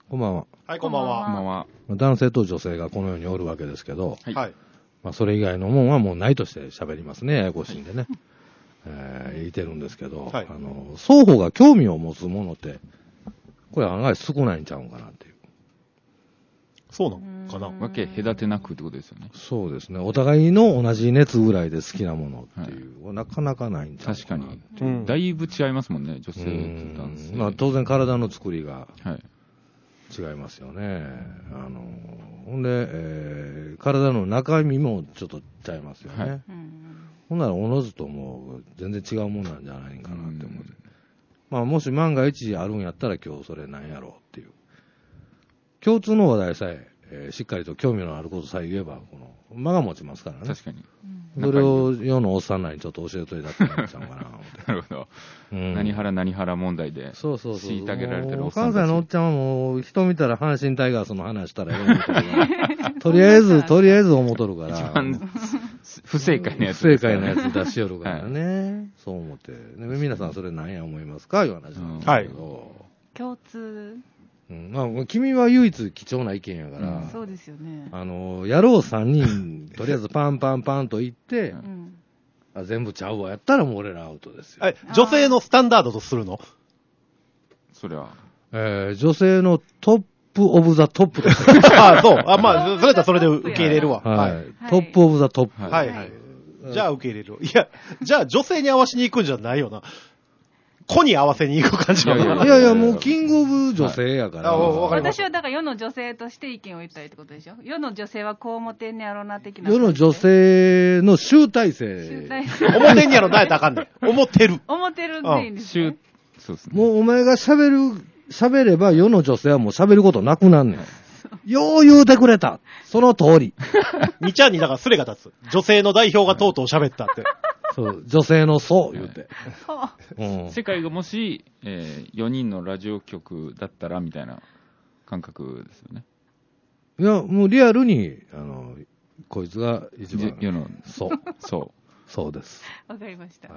こんばんは。 はい、こんばんは。 こんばんは。 男性と女性がこの世におるわけですけど、 はい。 まあ、それ以外のもんはもうないとして喋りますね、ややこしいんでね。言ってるんですけど、 はい双方が興味を持つものって、これ案外少ないんちゃうんかなっていう。 そうなのかな。 わけ隔てなくってことですよね。 そうですね。お互いの同じ熱ぐらいで好きなものっていう、なかなかないんちゃう確かに。 うんだいぶ違いますもんね、女性と男性。 まあ当然体の作りがはい。 違いますよね。ほんで、体の中身もちょっとちゃいますよね。 はいほんならおのずともう全然違うもんなんじゃないかなって思って。まあもし万が一あるんやったら今日それなんやろうっていう。共通の話題さえしっかりと興味のあることさえ言えば、この間が持ちますからね。 確かに。 それを世のおっさんらにちょっと教えといたってなっちゃうかな思って。 なるほど。 うん何原問題で。 そうそうそう。 虐げられてるもうおっさんたち関西のおっちゃんはもう人見たら阪神タイガースの話したらええ思うとるからとりあえず思うとるから。 一番不正解なやつ不正ですからね。 解なやつ出しよるからね。そう思って。で皆さんそれ何や思いますかいう話なんですけど。 共通。 まあ、君は唯一貴重な意見やから、 そうですよね。 野郎3人、とりあえずパンパンパンと言って、全部ちゃうわやったらもう俺らアウトですよ。 女性のスタンダードとするの？ それは。 女性のトップオブザトップとする。 ああ、そう。あ、まあ、それだったらそれで受け入れるわ。 はい。 はいトップオブザトップ。 はいはい。じゃあ受け入れる。いや、じゃあ女性に合わしに行くんじゃないよな。子に合わせに行く感じだな。 いやいや、もうキングオブ女性やから。 わかります私はだから世の女性として意見を言ったりってことでしょ。世の女性はこう思ってんねやろうな的な。 世の女性の集大成。 集大成。 表にやろなやったらあかんねん。思ってる。 思ってるでいいんですね。 そうですね。 もうお前が喋れば世の女性はもう喋ることなくなんねん。よう言うてくれた。その通り。 みちゃんにだからスレが立つ。女性の代表がとうとう喋ったって。 そう、女性のそう言うて。 世界がもし、4人のラジオ局だったらみたいな感覚ですよね。 いや、もうリアルに、こいつが一番。 世の、 そう。そうです。 わかりました。 はい、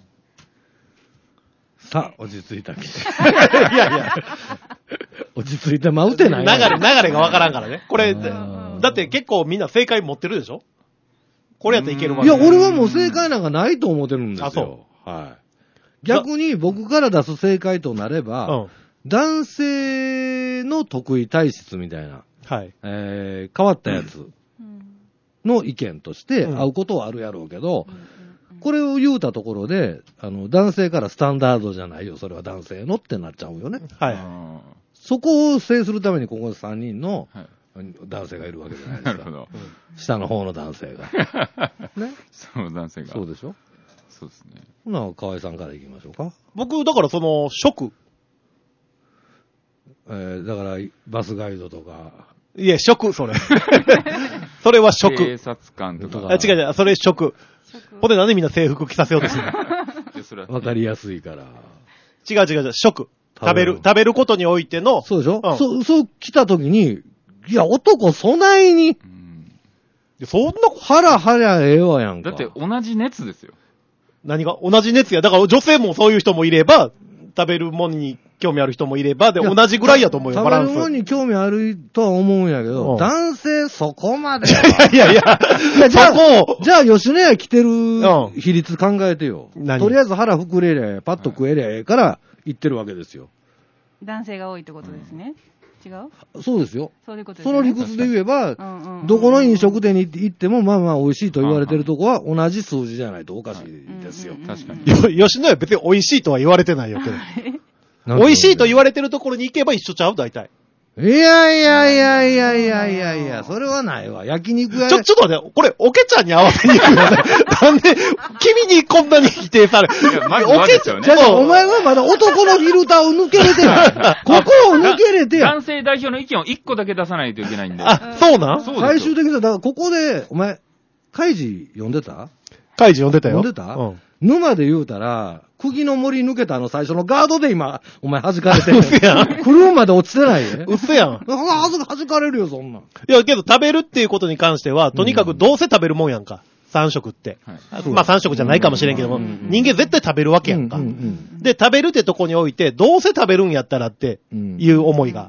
さあ、落ち着いたき。 いやいや。 落ち着いてまうてない。 流れがわからんからね。これ、だって結構みんな正解持ってるでしょ？これやったらいけるわけ。 いや、俺はもう正解なんかないと思ってるんですよ。 あ、そう。 はい。逆に僕から出す正解となれば、男性の得意体質みたいな、 はい。 変わったやつの意見として合うことはあるやろうけど、これを言うたところで、男性からスタンダードじゃないよ、それは男性のってなっちゃうよね。 はい。 そこを制するためにここ3人の男性がいるわけじゃないですか。 なるほど。 下の方の男性が。ね。 その男性が。 そうでしょ？ そうですね。 ほな、河合さんから行きましょうか。 僕、だから食。 だから、バスガイドとか。 いや、食、それ。それは食。 警察官とか。 違う、それ食。ほんでなんでみんな制服着させようとするの？ わかりやすいから。 違う、食。食べることにおいての。 そうでしょ？そう来た時に、いや、男、そないに。 そんな腹ええわやんか。 だって同じ熱ですよ。 何が同じ熱や。だから女性もそういう人もいれば、食べるもんに興味ある人もいれば、で、同じぐらいやと思うよ、バランス。 食べるもんに興味あるとは思うんやけど、男性そこまで。 いや、 じゃあ吉野家来てる比率考えてよ。とりあえず腹膨れりゃ、パッと食えりゃええから行ってるわけですよ。 男性が多いってことですね。違う？ そうですよ。 そういうことですその理屈で言えば、どこの飲食店に行っても、まあまあ美味しいと言われてるとこは同じ数字じゃないとおかしいですよ。 確かに。 吉野家別に美味しいとは言われてないよけど。美味しいと言われてるところに行けば一緒ちゃう大体。 いや、それはないわ。焼肉屋ちょっと待って、これ、おけちゃんに合わせに行くよね。なんで、君にこんなに否定される。 おけちゃんね。 お前はまだ男のフィルターを抜けれてない。ここを抜けれてや。 男性代表の意見を1個だけ出さないといけないんで。 あ、そうなん？ 最終的に、だからここで、お前、カイジ読んでた？ カイジ読んでたよ。 読んでた？沼で言うたら、釘の森抜けた最初のガードで今、お前弾かれてる。 うせやん。 車まで落ちてないで。 うせやん。 弾かれるよ、そんなん。 いや、けど食べるっていうことに関しては、とにかくどうせ食べるもんやんか。3食って。まあ3食じゃないかもしれんけども、人間絶対食べるわけやんか。で、食べるってとこにおいて、どうせ食べるんやったらっていう思いが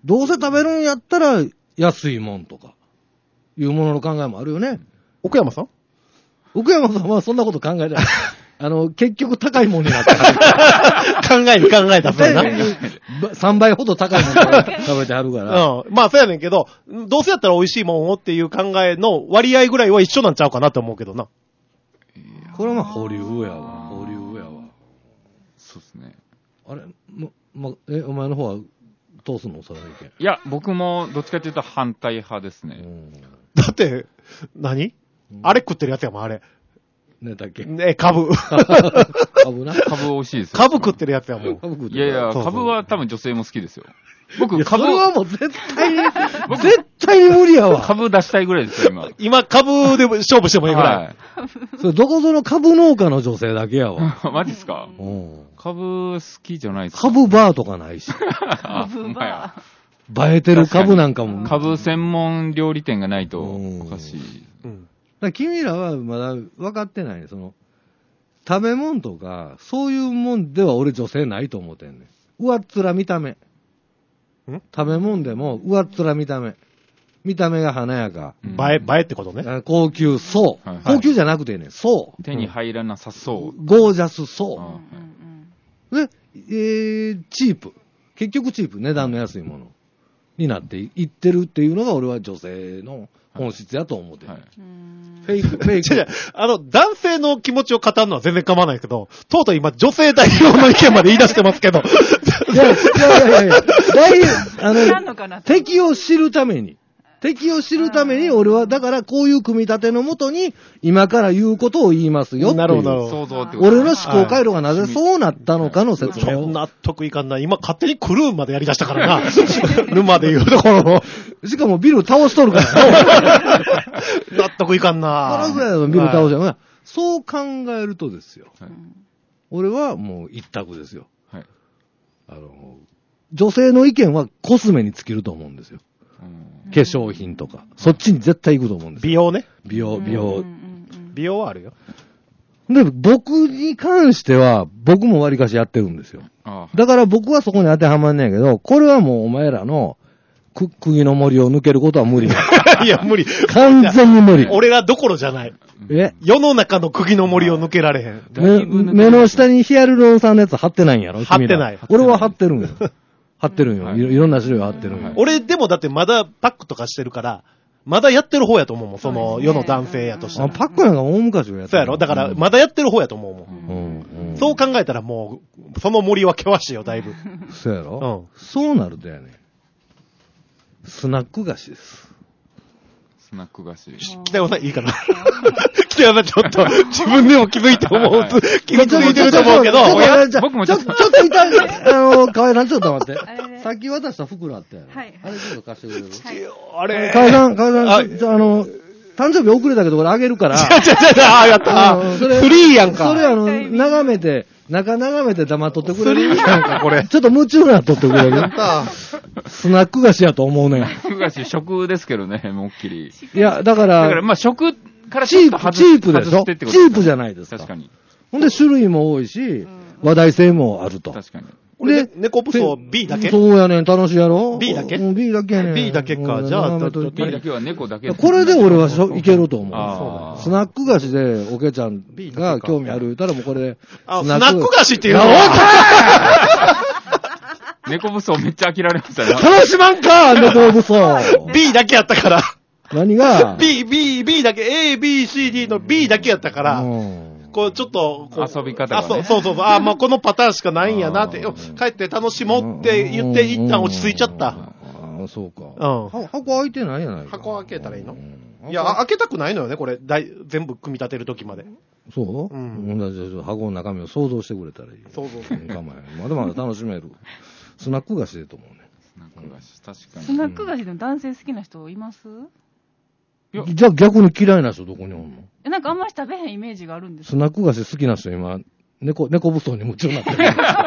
どうせ食べるんやったら安いもんとか、いうものの考えもあるよね。 奥山さん奥山さんはそんなこと考えてない。結局高いもんになってる。 考えに考えたそうな。 3倍ほど高いもん食べてはるから。 うん。まあそうやねんけど、どうせやったら美味しいもんをっていう考えの割合ぐらいは一緒なんちゃうかなと思うけどな。 これはまあ保留やわ。保留やわ。 そうですね。 あれお前の方はどうすんのその意見。 いや、僕もどっちかというと反対派ですね。 だって、何あれ食ってるやつやもん、あれ。 ねだっけ。 株。 株な。 株美味しいですよ。 株食ってるやつやもん。 いやいや、 そうそう株は多分女性も好きですよ。僕、 そ株れはもう絶対に無理やわ。 株出したいぐらいですよ、今。 今、株で勝負してもいいぐらい。 はい。 それどこぞの株農家の女性だけやわ。 マジっすか？ うん株好きじゃないですか？ 株バーとかないし。 株バ映えてる株なんかも。 株専門料理店がないとおかしい。 うん。 だから君らはまだ分かってない。食べ物とか、そういうもんでは俺女性ないと思ってんねん。上っ面見た目。食べ物でも上っ面見た目。見た目が華やか。 映えってことね。 高級そう。 はい高級じゃなくてね、そう。 手に入らなさそう。 ゴージャスそうんう。で、チープ。結局チープ。値段の安いものになっていってるっていうのが俺は女性の本質やと思ってる。 はい。 フェイク、フェイ違う違うク。 男性の気持ちを語るのは全然構わないけど、とうとう今女性代表の意見まで言い出してますけど。 いや、 なんのかな敵を知るために。敵を知るために俺は、だからこういう組み立てのもとに、今から言うことを言いますよっていう。 なるほどなるほど想像ってこと俺の思考回路がなぜそうなったのかの説明を。 納得いかんな。今勝手にクルーンまでやり出したからな。ルマで言うところの。 しかもビル倒しとるからね。 納得いかんな。 このぐらいのビル倒しは、そう考えるとですよ。 はい俺はもう一択ですよ。 はい。 女性の意見はコスメに尽きると思うんですよ。 うん化粧品とか。そっちに絶対行くと思うんですよ。 美容ね。 美容。 美容はあるよ。 で、僕に関しては、僕も割かしやってるんですよ。 あだから僕はそこに当てはまんねんけど、これはもうお前らの釘の森を抜けることは無理だ。 いや、無理。 完全に無理。 俺らどころじゃない。世の中の釘の森を抜けられへん。 目の下にヒアルロン酸のやつ貼ってないんやろ？ 貼ってない君ら俺は貼ってるんよ。貼ってるんよ。 はいいろんな種類貼ってるんよ。 俺でもだってまだパックとかしてるから、まだやってる方やと思うもん。その世の男性やとしたら。 パックなんか大昔はやってる。 そうやろ？だからまだやってる方やと思うもん。 うん。 そう考えたらもう、その森は険しいよ、だいぶ。 そうやろ？そうなるとやね。スナック菓子です。 スナック菓子。 北山さんいいかな北山さんちょっと自分でも気づいて思う。気づいてると思うけど、 僕もちょっといた、河合さんちょっと待って。さっき渡した袋あったやろ。 はいあれちょっと貸してくれる？ あれ河合さん、誕生日遅れたけど俺あげるから。 あやったそれフリーやんか。 それ眺めて黙っとってくれる？なんかこれ。ちょっと夢中になっとってくれる？スナック菓子やと思うねん。 スナック菓子、食ですけどね、もうっきり。 いや、だからまあ食からチープでしょ？チープじゃないですか。 確かに。 ほんで種類も多いし、話題性もあると。 確かに。 で、猫武装 B だけそうやねん、楽しいやろ？ B だけ ?B だけやねん。 B だけか。じゃあ、 B だけは猫だけ。 これで俺はいけると思う。 あースナック菓子でおけちゃんが興味ある言ったらもうこれで。 スナック菓子っていうの猫武装めっちゃ飽きられましたね。 楽しまんか猫武装 B だけやったから。 何が B だけ、A、B、C、D の B だけやったから、こう、ちょっと、 遊び方がね。 そう。まあ、このパターンしかないんやなって、帰って楽しもうって言って、一旦落ち着いちゃった。 ああ、そうか。 うん箱開いてないやないか。 箱開けたらいいのいや、開けたくないのよね、これ。全部組み立てるときまで。 そうじゃあ箱の中身を想像してくれたらいい。 そう。 構えまだまだ楽しめる。スナック菓子でと思うね。 スナック菓子、確かに。 スナック菓子の男性好きな人います？ じゃあ逆に嫌いな人どこにおんの？ なんかあんまり食べへんイメージがあるんですスナック菓子好きな人今、猫武装に夢中になってる。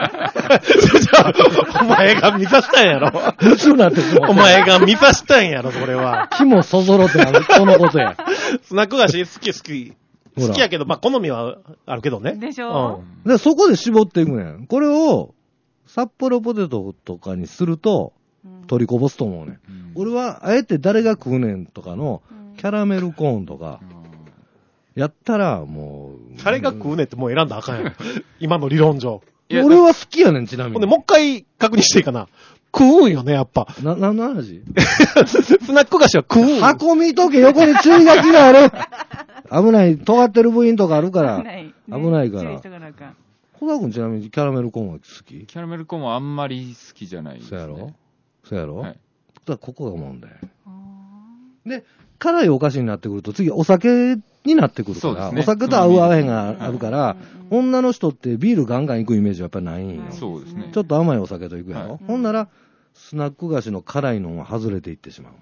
お前が見さしたんやろ。 夢中になってる。 お前が見さしたんやろ、それは。 気もそぞろってなる、そのことや。 スナック菓子好き。好きやけど、まあ、好みはあるけどね。 でしょ？ で、そこで絞っていくねん。これを、札幌ポテトとかにすると、 取りこぼすと思うねん。俺は、あえて誰が食うねんとかの、キャラメルコーンとか、やったら、もう。 誰が食うねんってもう選んだらあかんやん。今の理論上。 俺は好きやねん、ちなみに。 ほんで、もう一回確認していいかな。食うんよね、やっぱ。 何の話スナック菓子は食うんよ。 箱見とけ、横に注意書きがある。危ない、尖ってる部品とかあるから。危ないから。小田君ちなみにキャラメルコーンは好き？ キャラメルコーンはあんまり好きじゃないですね。 そうやろはい。 ここが問題。で、辛いお菓子になってくると、次お酒になってくるから、お酒と合う合わへんがあるから、女の人ってビールガンガン行くイメージはやっぱりないんよ。 そうですね。 ちょっと甘いお酒と行くやろ。ほんなら、スナック菓子の辛いのが外れていってしまう。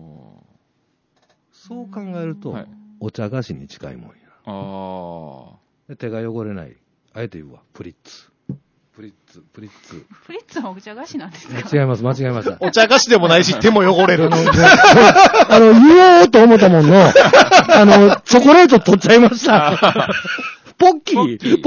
そう考えると、お茶菓子に近いもんや。で手が汚れない。あえて言うわ。プリッツ。プリッツはお茶菓子なんですか？ 違います、間違えました。 お茶菓子でもないし、手も汚れる。 言おうと思ったもんの、チョコレート取っちゃいました。ポッキーです。チ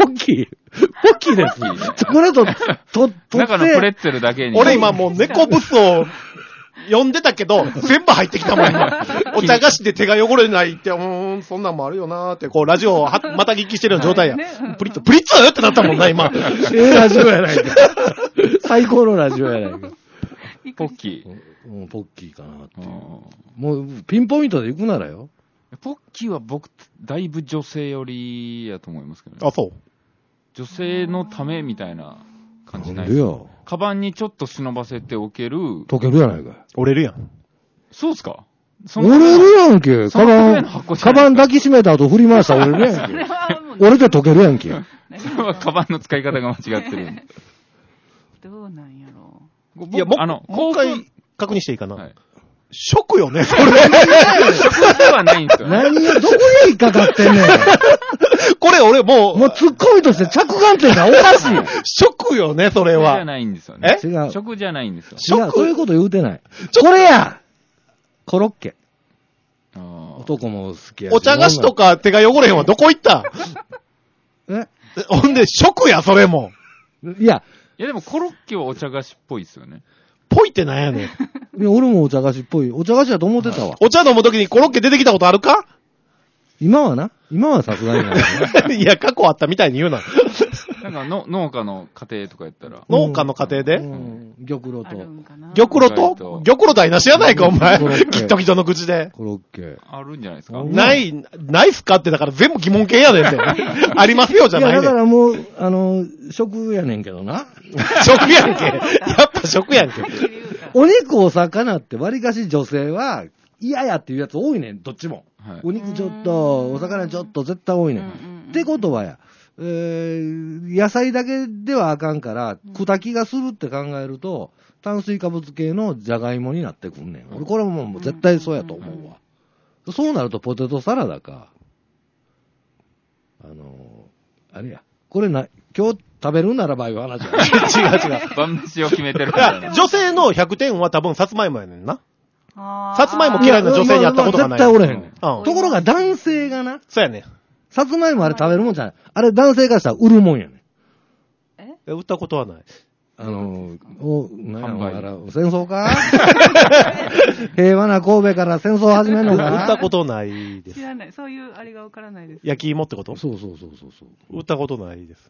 ョコレート取って。 中のプレッツェルだけに。 俺今もう猫ブスを呼んでたけど、全部入ってきたもん、今。お茶菓子で手が汚れないって、そんなんもあるよなーって、こう、ラジオをまた聞きしてるような状態や。プリッツってなったもんな、今。 ラジオやないか。最高のラジオやないか。 ポッキー。ポッキーかなっていう。もう、ピンポイントで行くならよ。 ポッキーは僕、だいぶ女性寄りやと思いますけどね。 あ、そう。 女性のためみたいな感じないですよ。 カバンにちょっと忍ばせておける。 溶けるやないか。 折れるやん。 そうっすか？ 折れるやんけ。カバン抱きしめた後振り回したら折れるやんけ。折れて溶けるやんけ。 それはカバンの使い方が間違ってる。 どうなんやろう。いや、もう一回確認していいかな。 はい。 食よね、それ。 食ではないんですよね。 何がどこに引っかかってんねん。 これ俺もうツッコミとして着眼点がおかしい。 食よね、それは。 食じゃないんですよね。 違う。 食じゃないんですよ。 違う、そういうこと言うてない。これやコロッケ。男も好きやし。 お茶菓子とか手が汚れへんわ、どこ行ったほんで、食や、それも。 いや、 でもコロッケはお茶菓子っぽいですよね。 ぽいってなんやねん。 いや、俺もお茶菓子っぽい。お茶菓子だと思ってたわ。 お茶飲むときにコロッケ出てきたことあるか？ 今はさすがにない。 いや、過去あったみたいに言うな。 なんか農家の家庭とかやったら。 農家の家庭で玉露と。 玉露台なしやないか、お前。きっときとの口で。 コロッケ。 あるんじゃないですか？ ないっすかってだから全部疑問形やねんて。ありますよじゃないねん。 いや、だからもう、食やねんけどな。 食やんけ。やっぱ食やんけ。 お肉お魚って割かし女性は嫌やっていうやつ多いねん、どっちも。はい、お肉ちょっと、お魚ちょっと絶対多いねん。ってことはや、野菜だけではあかんから、砕きがするって考えると、炭水化物系のじゃがいもになってくんねん。俺これももう絶対そうやと思うわ。そうなるとポテトサラダか、あれや、これ今日食べるならばいう話や。 違う。晩飯を決めてるから。 女性の100点は多分さつまいもやねんな。さつまいも嫌いな女性に会ったことがない。 絶対おれへんねん。ところが男性がな。 そうやねん。 さつまいもあれ食べるもんじゃない。あれ男性からしたら売るもんやねん。売ったことはない。 戦争か平和な神戸から戦争を始めるのか売ったことないです。 知らない。そういうあれがわからないです。 焼き芋ってこと？ そう。 売ったことないです。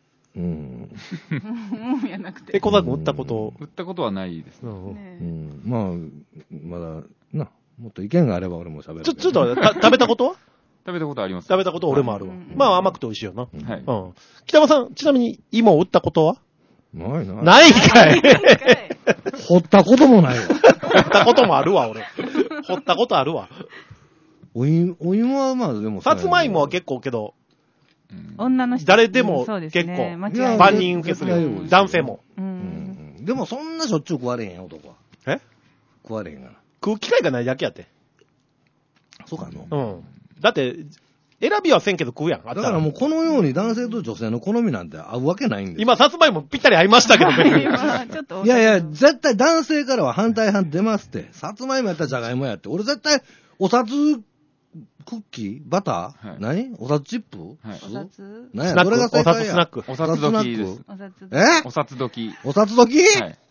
やなくて。 小田君売ったことはないです。 まあ、まだ、もっと意見があれば俺も喋る。 ちょっと、食べたことは？ 食べたことあります。 食べたこと俺もあるわ。まあ甘くて美味しいよな。はい。北間さん、ちなみに芋を売ったことは？ないかい。 掘ったこともないわ。 掘ったこともあるわ、俺。掘ったことあるわ。 お芋はまあでも。 さつまいもは結構けど、 女の人誰でも結構、万人受けするよ。男性も。 でもそんなしょっちゅう食われへんやん、男は。食われへんがな。 食う機会がないだけやって。 そうかの。 だって、選びはせんけど食うやん。 だからもうこのように男性と女性の好みなんて合うわけないんですよ。 今、さつまいもぴったり合いましたけどね。 いや、絶対男性からは反対派出ますって。さつまいもやったらじゃがいもやって。俺絶対、お札クッキーバター何お札チップお札何やどれが正解やお札スナック。 お札時です。 お札お札時。 お札時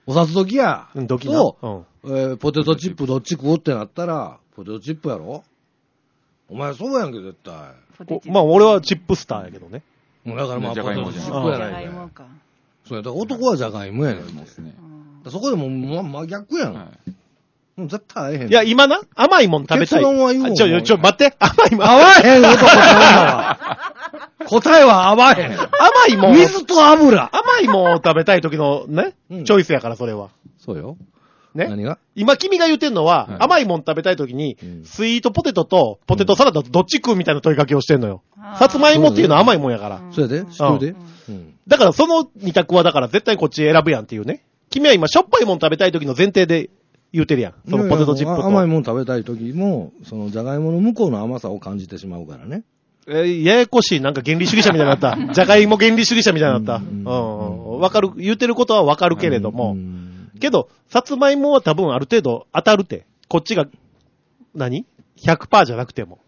お札時や。 時な。 と、ポテトチップどっち食うってなったら、ポテトチップやろお前そうやんけ、絶対。 まあ俺はチップスターやけどね。 だからまあ、ポテトチップやじゃないかい。 がいもか。 そうや、だから男はじゃがいもやねん。 ですね。 そこでもう、真逆やん。 はいもう絶対合えへん。 いや、今な、甘いもん食べたい。 結論は言おう。 待って、甘いもん。 合わへん、男と女は。答えは合わへん。 甘いもん。 水と油。 甘いもんを食べたい時のね、 うんチョイスやから、それは。 そうよ。 ね。 何が今君が言ってんのは、 はい甘いもん食べたい時に、 うんスイートポテトとポテトサラダとどっち食うみたいな問いかけをしてんのよ。 あーさつまいもっていうのは甘いもんやから。 そうやで、知ってるで。うん。 だからその二択はだから絶対こっち選ぶやんっていうね。君は今しょっぱいもん食べたい時の前提で言うてるやん。そのポテトチップと。 甘いもん食べたい時も、その、じゃがいもの向こうの甘さを感じてしまうからね。 ややこしい、なんか原理主義者みたいになった。じゃがいも原理主義者みたいになった。わかる、言うてることはわかるけれども。 うんけど、さつまいもは多分ある程度当たるて。こっちが、100% じゃなくても。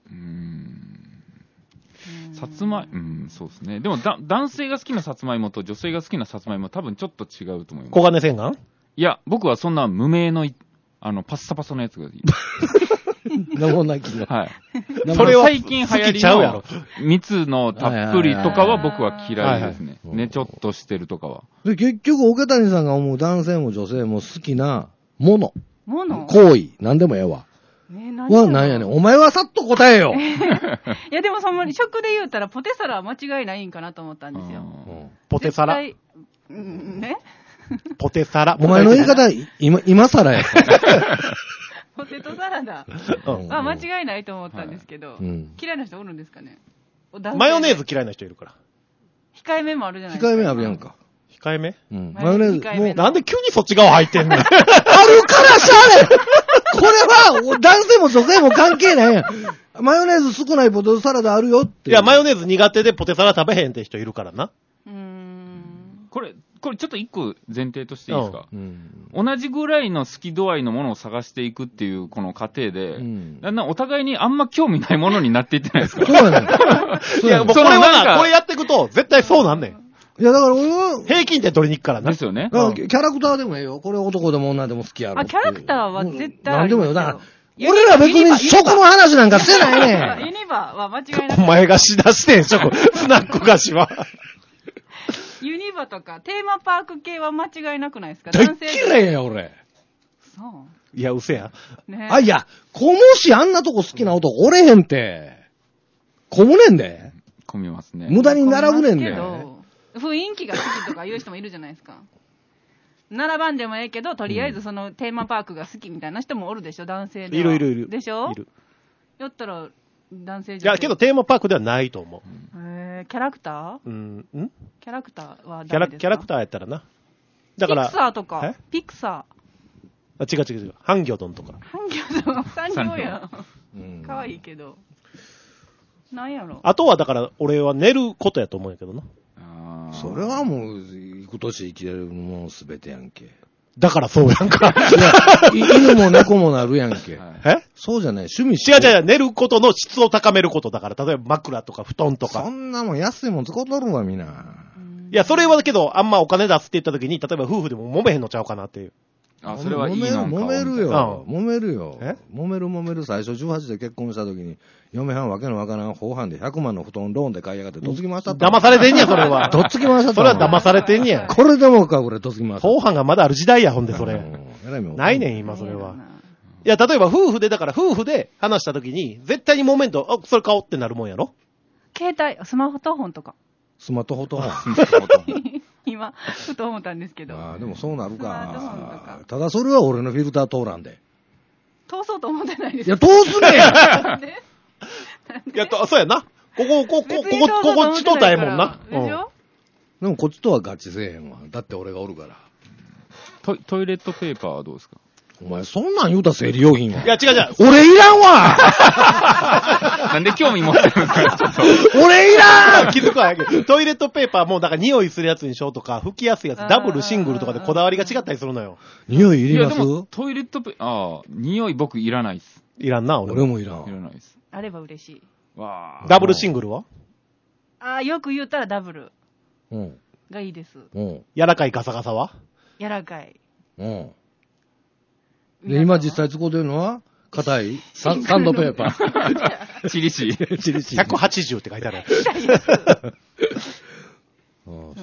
さつまい、そうですね。でも男性が好きなさつまいもと女性が好きなさつまいも多分ちょっと違うと思います。 黄金洗顔いや、僕はそんな無名のパッサパサのやつがいい。 名もなきの。 はい。 それは最近流行好きりちゃうやろの蜜のたっぷりとかは僕は嫌いですね。 はいはいね、ちょっとしてるとかは。 で、結局、桶谷さんが思う男性も女性も好きなもの、 もの行為、なんでもええわ。は何やねん。お前はさっと答えよ。 いやでもその食で言うたらポテサラは間違いないんかなと思ったんですよ。 ポテサラ絶対ねポテサラ。 お前の言い方、今更や。 ポテトサラダうんは間違いないと思ったんですけど、 うん嫌いな人おるんですかね。 マヨネーズ嫌いな人いるから。 控えめもあるじゃないですか。 控えめあるやんか。 控えめうん。 マヨネーズ控えめもう、 なんで急にそっち側入ってんねん。 あるからしゃあねんこれは、男性も女性も関係ないやん。マヨネーズ少ないポテトサラダあるよって。 いや、マヨネーズ苦手でポテサラ食べへんって人いるからな。 これちょっと一個前提としていいですか、 うん。 同じぐらいの好き度合いのものを探していくっていうこの過程で、 うんだんだんお互いにあんま興味ないものになっていってないですかそうやねん。 いや、もうこれはな、 なんかこれやっていくと、絶対そうなんねん。 いや、だから俺は、 平均点取りに行くからな。 ですよね。 だからキャラクターでもええよ。これ男でも女でも好きやろっていう。 あ、キャラクターは絶対あなんでもよ。 りますよ。 だから、俺ら別に食の話なんかしてないねユニバは間違いなくお前がしだしてん、スナック菓子は。 ユニバとかテーマパーク系は間違いなくないですか？ 大っ男性嫌いや、俺。 そいや、うせや。 う。ね。 あ、いや、こもしあんなとこ好きな男おれへんて。こむねんで。 込みますね。 無駄に並ぶねんで。 けど雰囲気が好きとか言う人もいるじゃないですか。並ばんでもええけど、とりあえずそのテーマパークが好きみたいな人もおるでしょ、男性では。 いる。 でしょいる。 やったら、男性いや、けどテーマパークではないと思キャラクターう。んキャラクターはキャダメですかラクターやったらな。だから。 ピクサーとかえ。 ピクサあ、違う。ハンギョドンとか。 ー。ハンギョドン、産業やうんん。かわいいけど。なんやろ。 あとはだから、俺は寝ることやと思うんやけどな。 あーそれはもう、幾年生きれるもんすべてやんけ。 だからそうやんか。 犬も猫もなるやんけ。 はいえそうじゃない。趣味違う、寝ることの質を高めることだから、例えば枕とか布団とそか。 んなもん安いもん使うとるわ、みんな。 いや、それはだけど、あんまお金出すって言った時に、例えば夫婦でも揉めへんのちゃうかなっていう。 あ、それはいいのか揉めるよ。揉めるよ。 え揉める。最初18で結婚した時に、嫁はんわけのわからん法犯で100万の布団ローンで買いやがって、どつき回したった。 騙されてんや、それは。 どっつき回したった。 それは騙されてんや。 これでもか、これ、どつき回した。 後半がまだある時代や、ほんで、それ。 えらいもんないねん、今、それは。いや、例えば夫婦で話した時に、絶対にモメント、あ、それ買おうってなるもんやろ携帯、スマホと本とか。 スマートフォトン。 今、ふと思ったんですけど。 ああ、でもそうなるスマートフォンとかか。 ただそれは俺のフィルター通らんで。 通そうと思ってないですいや、通すねなんでいや、そうやな。こっちとったらええもんな。 でしょでもこっちとは合致せえへんわ。だって俺がおるから。 トイレットペーパーはどうですか？ お前そんなん言うたら生理用品は。 いや、違う。 俺いらんわなんで興味持ってるんですかちょっと。 俺いらん気づくわやけど、トイレットペーパーも、だから匂いするやつにしようとか、拭きやすいやつ、ダブル、シングルとかでこだわりが違ったりするのよ。 匂いいりますでも、トイレットペーパー、匂い僕いらないっす。 いらんな、俺。 俺もいらいらん。 ないっす。 あれば嬉しい。 わーダブルシングルはああ、よく言ったらダブルうん。 がいいです。 うん。 柔らかいガサガサは柔らかい。 うん。で、今実際使ってるのは、硬いサンドペーパー。 チリシー。 チリチリ。 180って書いてある。 ああ、そう。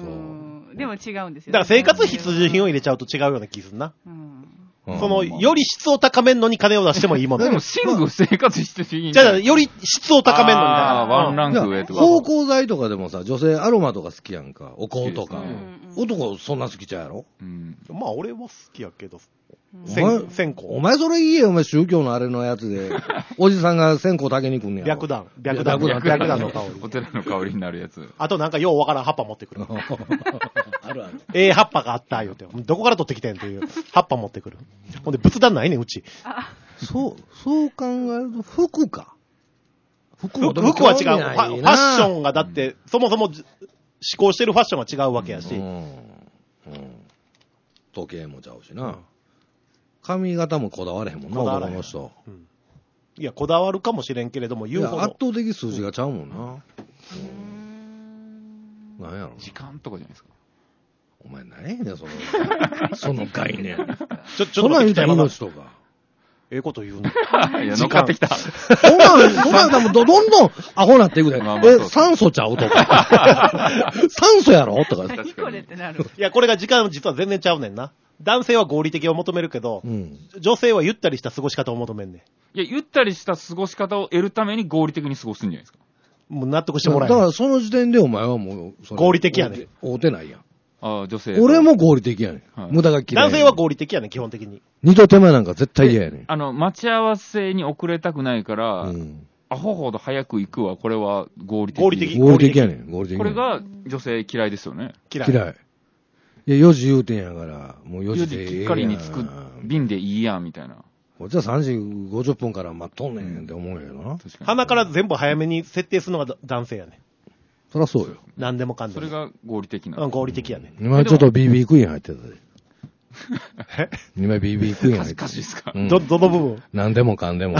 でも違うんですよ、 だから生活必需品を入れちゃうと違うような気するな。その、より質を高めんのに金を出してもいいもの。 でも、寝具生活必需品。 じゃあ、より質を高めんのにああ、ワンランク上とか。 芳香剤とかでもさ、女性アロマとか好きやんか。お香とか。男そんな好きちゃうやろ？ うん。 まあ、俺も好きやけど。 線香。お前それいいよ、お前宗教のあれのやつで。おじさんが線香炊けに来んねやろ。 白檀の香り。 お寺の香りになるやつ。 あとなんかようわからん葉っぱ持ってくる。 あるある。 葉っぱがあった言うて。どこから取ってきてんっていう葉っぱ持ってくる。ほんで仏壇ないねん、うち。 そう考えると服か。服は違う。ファッションがだって、そもそも思考してるファッションが違うわけやし。 時計もちゃうしな。髪型もこだわれへんもんな、男の人。 いや、こだわるかもしれんけれども、言うほど。 圧倒的数字がちゃうもんな。なんやろ。 時間とかじゃないですか。 お前何やねん、その概念。 ちょっと待って、命とか。 ええこと言うね。 いや、乗っかってきた。 そんなん、どんどんアホなっていくで。酸素ちゃうとか。酸素やろとか。 何これってなる。 いや、これが時間実は全然ちゃうねんな。男性は合理的を求めるけど、女性はゆったりした過ごし方を求めんねん。 いや、ゆったりした過ごし方を得るために合理的に過ごすんじゃないですか。 もう納得してもらえだからその時点でお前はもう、 合理的やねん。 合うてないやん。 ああ、女性。 俺も合理的やねん。無駄が嫌い。 男性は合理的やねん、基本的に。 二度手間なんか絶対嫌やねん。 待ち合わせに遅れたくないから、アホほど早く行くわ。これは合理的。 合理的やねん。合理的。 これが女性嫌いですよね。 嫌い。いや、4時言うてんやから、もう4時できっかりに着く便でいいやん、みたいな。 こっちは3時50分から待っとんねんって思うよな。 鼻から全部早めに設定するのが男性やねん。 そりゃそうよ。 何でもかんでも。 それが合理的な。 合理的やね。 今ちょっと BB クイーン入ってたで。今 BB クイーン入ってた。 恥ずかしいですか？ どの部分？ 何でもかんでも。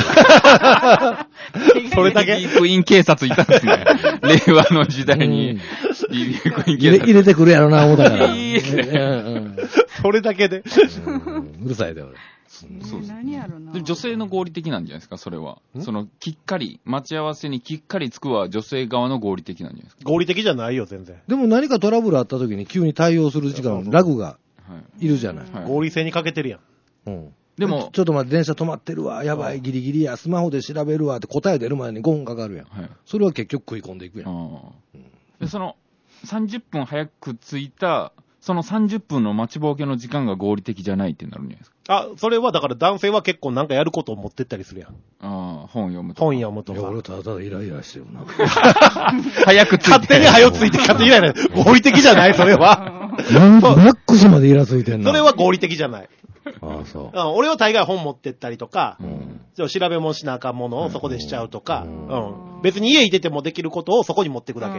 それだけ BB クイーン警察いたんですね。令和の時代に BB クイーン警察。 入れてくるやろな、思ったから。 それだけで。 うるさいで、俺。 そうです。 何やろな。 女性の合理的なんじゃないですか、それは。きっかり、待ち合わせにきっかり着くは女性側の合理的なんじゃないですか。 合理的じゃないよ、全然。 でも何かトラブルあった時に急に対応する時間、ラグがいるじゃない。 合理性に欠けてるやん。でも、ちょっと待って、電車止まってるわ、やばい、ギリギリや、スマホで調べるわって答え出る前に5分かかるやん。それは結局食い込んでいくやん。 で、その30分早く着いた、その30分の待ちぼうけの時間が合理的じゃないってなるんじゃないですか。 それはだから男性は結構なんかやることを持ってったりするやん。 本読むとか。 本読むとか。 いや、俺ただイライラしてるな。 早く着いて。 勝手に早ついて勝手にイライラ。合理的じゃない、それは。 マックスまでイラついてんの。 それは合理的じゃない。 そう。 俺は大概本持ってったりとか、調べもしなあかんものをそこでしちゃうとか、別に家いててもできることをそこに持っていくだけ。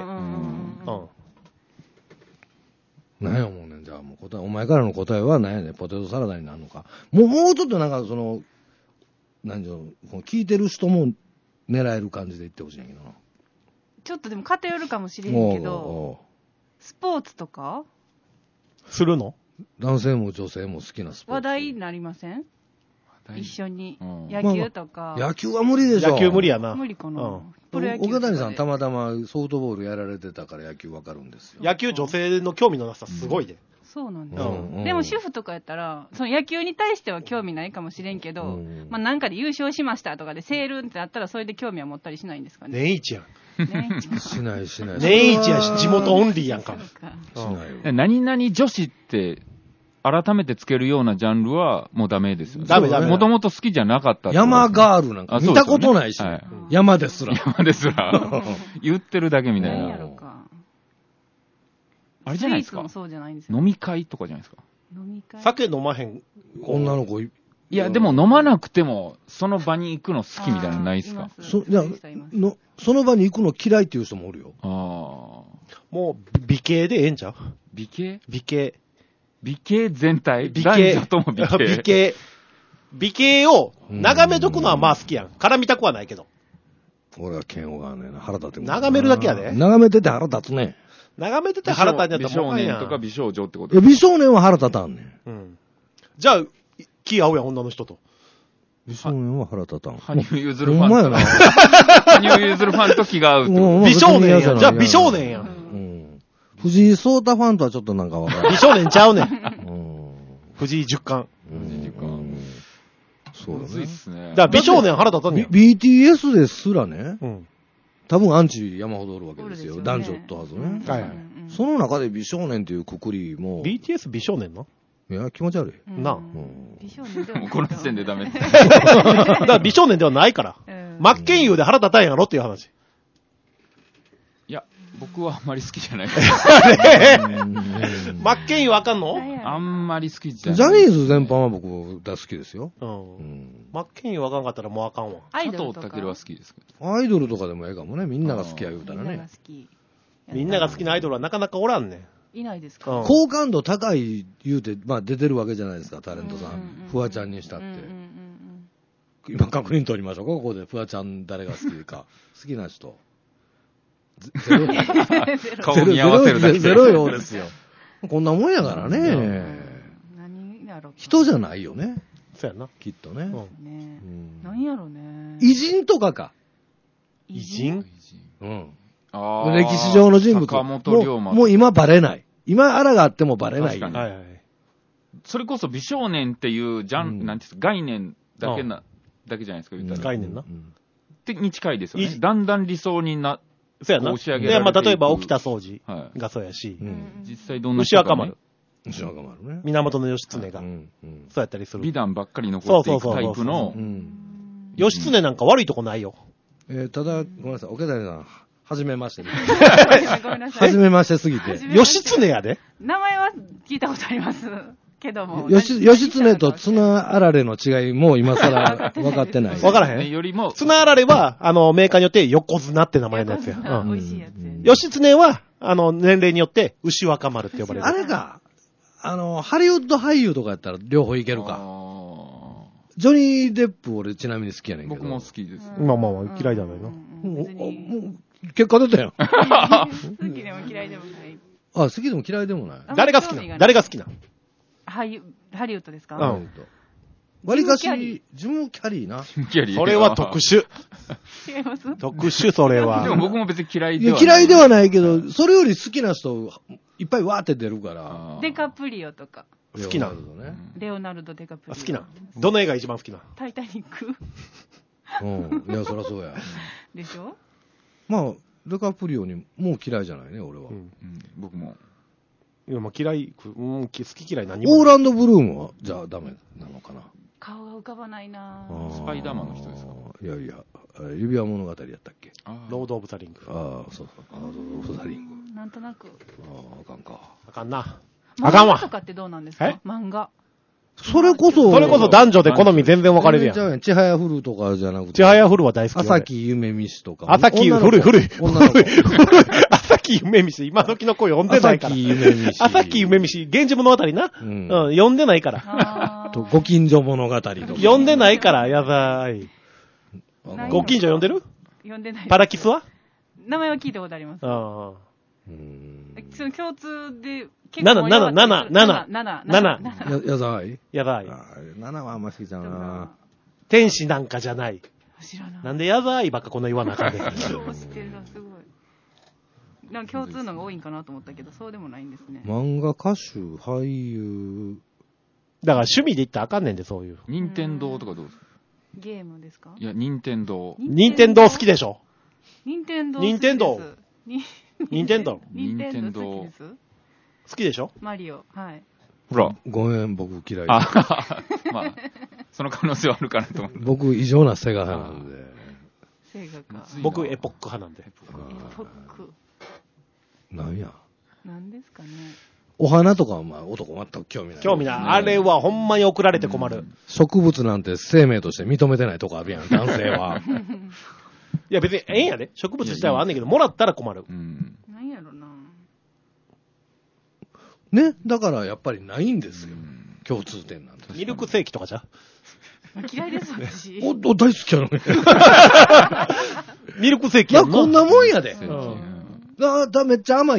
何や思うねん、じゃあもうお前からの答えは何やねん、ポテトサラダになるのか。もうちょっとなんか聞いてる人も狙える感じで言ってほしいんやけどな。 ちょっとでも偏るかもしれんけど、スポーツとかするの？ 男性も女性も好きなスポーツ。 話題になりません？一緒に。野球とか。 野球は無理でしょ。 野球無理やな。 無理かな。 岡谷さんたまたまソフトボールやられてたから野球わかるんですよ。 野球女性の興味のなさすごいで。 そうなんだ。でも主婦とかやったら、その野球に対しては興味ないかもしれんけど、なんかで優勝しましたとかでセールってなったらそれで興味は持ったりしないんですかね。 年一やん。 しない。 年一やし、地元オンリーやんか。 しないよ。 何々女子って改めてつけるようなジャンルはもうダメですよね。 ダメ。 もともと好きじゃなかった。 山ガールなんか見たことないし。山ですら。 言ってるだけみたいな。 何やろか。 あれじゃないですか。 もそうじゃないんですよ。 飲み会とかじゃないですか。 飲み会。 酒飲まへん。 女の子いや、でも飲まなくても、その場に行くの好きみたいなのないですか？ その場に行くの嫌いっていう人もおるよ。 もう、美形でええんちゃう？ 美形全体？男女とも美形。 美形を眺めとくのはまあ好きやん。絡みたくはないけど。 俺は嫌悪がねえな。腹立ってくる。 眺めるだけやで。 眺めてて腹立つね。 眺めてて腹立んやった美らもうあかんやん少年とか美少女ってこといや美少年は腹立たんねん。 うん。じゃあ、気合うやん、女の人と。 美少年は腹立たん。 羽生結弦ファンと。 ほんまやな。 羽生結弦ファンと気が合うってこと。 もう美少年やん。じゃあ美少年。 年やん。 うん。藤井聡太ファンとはちょっとなんかわから美少年ちゃうねん。 ん。 藤井十冠。 藤井十冠うんそうむずいっね。 すね。 だから美少年腹立たんねん。 BTS ですらね、 うん。 多分アンチ山ほどおるわけですよ。 おるですよね男女問わずね。 はいはいその中で美少年っていうくくりも、 BTS 美少年のいや、気持ち悪い。 なあ美少年ではもうこの時点でダメです。 だから美少年ではないから。 うん真剣佑で腹立たんやろっていう話。 いや、僕はあんまり好きじゃない。 真剣佑あかんのあんまり好きじゃない。 ジャニーズ全般は僕大好きですよ。 う。 うんん。 真剣佑あかんかったらもうあかんわ。 アイ加ドルとか藤健は好きですけど。 アイドルとかでもええかもね。みんなが好きや言うたらねみんなが。好き。 みんなが好きなアイドルはなかなかおらんねん。 いないですかうん好感度高い言うて、まあ出てるわけじゃないですか、タレントさうんうんうんん。フワちゃんにしたってうんうん。うん今確認取りましょうか、ここで。フワちゃん誰が好きか。好きな人。ゼロ顔見合わせるだけで。 ゼロようですよ。こんなもんやからね。 何やろう人じゃないよね。 そうやな。 きっとね。 うん。 ねうん何やろうね偉人とかか。 偉人うん。 あー歴史上の人物。 坂本龍馬。 もう今バレない。今あらがあってもバレない。 確かにはいはい。 それこそ美少年っていうジャン、 うんなんていうんですか、概念だけじゃないですか、言ったら。 概念なうんってに近いですよね。 いだんだん理想にそうやな。 押し上げられていくで、まあ、例えば、沖田総司はい。 がそうやしう、ん。 実際どんな牛若丸、 牛若丸ね。 源義経がう、ん。うんそうやったりする。 美談ばっかり残っていくタイプのう、ん。 義経なんか悪いとこないよ。 ただ、ごめんなさい、桶谷さん、はじめましてね。 ごめんなさ。 はいじめましてすぎて。 義経やで。 名前は聞いたことありますけども。 義経と綱あられの違いも今更分かってない。 わからへんよりも、 綱あられは、メーカーによって横綱って名前のやつや。うん。 美味しいやつやね。 義経は、年齢によって、牛若丸って呼ばれる。 あれか、ハリウッド俳優とかやったら両方いけるか。 あジョニー・デップ俺ちなみに好きやねんけど。 僕も好きです。 まあまあまあ、嫌いじゃないな。 もう別にもう結果出たよ。 好きでも嫌いでもない。 あ、好きでも嫌いでもない。 誰が好きな誰が好きなハリウッドですかうんわりかしジムキャリー、 ジムキャリーな。 キャリーそれは特殊。 違います特殊、それでもは。 僕も別に嫌いいや、 ではない。 嫌いではないけど、それより好きな人、いっぱいわーって出るから。 あーデカプリオとか。 好きなレオナルドね。 レオナルド・デカプリオ。 好きな。どの映画一番好きなタイタニックうん。いや、そりゃそうや。 でしょまあ、デカプリオにもう嫌いじゃないね、俺は。 うん。 うん僕も。 いや、まあ嫌い、好き嫌い何も。 オーランド・ブルームは、じゃあダメなのかな。 顔が浮かばないなぁあースパイダーマンの人ですかいやいや、指輪物語やったっけ。 ロード・オブ・ザ・リング。 ああ、そうそう。ああ、そうフザリング。 なんとなく。 ああ、あかんか。 あかんな。あかんわ漫画とかってどうなんですかえ漫画。 それこそ、 それこそ男女で好み全然分かれるやん。 全然ちゃうちはやふるとかじゃなくて。 ちはやふるは大好きよ。 朝木夢見しとか。 朝木、 女の子古い。 女の子。 朝木夢見し、今時の子読んでないから。 朝木夢見し。 朝木夢見し、源氏物語な。 ううんん、読んでないから。 あと、ご近所物語とか。 読んでないから、やだい。 ないご近所読んでる読んでない。 パラキスは名前は聞いたことあります。 あその共通で、結 7 盛り上がってる 7 7。 矢沢愛やだい。 あ7はあんま好きじゃんな。 天使なんかじゃない。 知らない。 なんでやだいばっかこんな言わなあかんねん。 知ってるのすごい。なんか共通のが多いんかなと思ったけど、そうでもないんですね。 漫画、歌手、俳優。 だから趣味で言ったらあかんねんで、そういう。 任天堂とかどうですかゲームですかいや、任天堂。 任天堂好きでしょ任天堂。 任天堂。 に任天堂任天堂好きです。 好きでしょマリオ。はい。 ほら。 ごめん、僕嫌い。 あまあ、その可能性はあるかなと思って。 僕、異常なセガ派なんで。 セガか。 僕、エポック派なんで。 エポック。 なんや。 なんですかね。 お花とかはまあ男全く興味ない。 興味ない。あれはほんまに送られて困る。 植物なんて生命として認めてないとこあるやん、男性は。 いや別にええんやで。植物自体はあんねんけど、もらったら困る。 うん。 なんやろな。 ね。だからやっぱりないんですよ。共通点なんて。 ミルクセーキとかじゃ嫌いです、私。 お、大好きやのに。 ミルクセーキな、 やんな。 こんなもんやで。 うんうんめっちゃ甘いやん。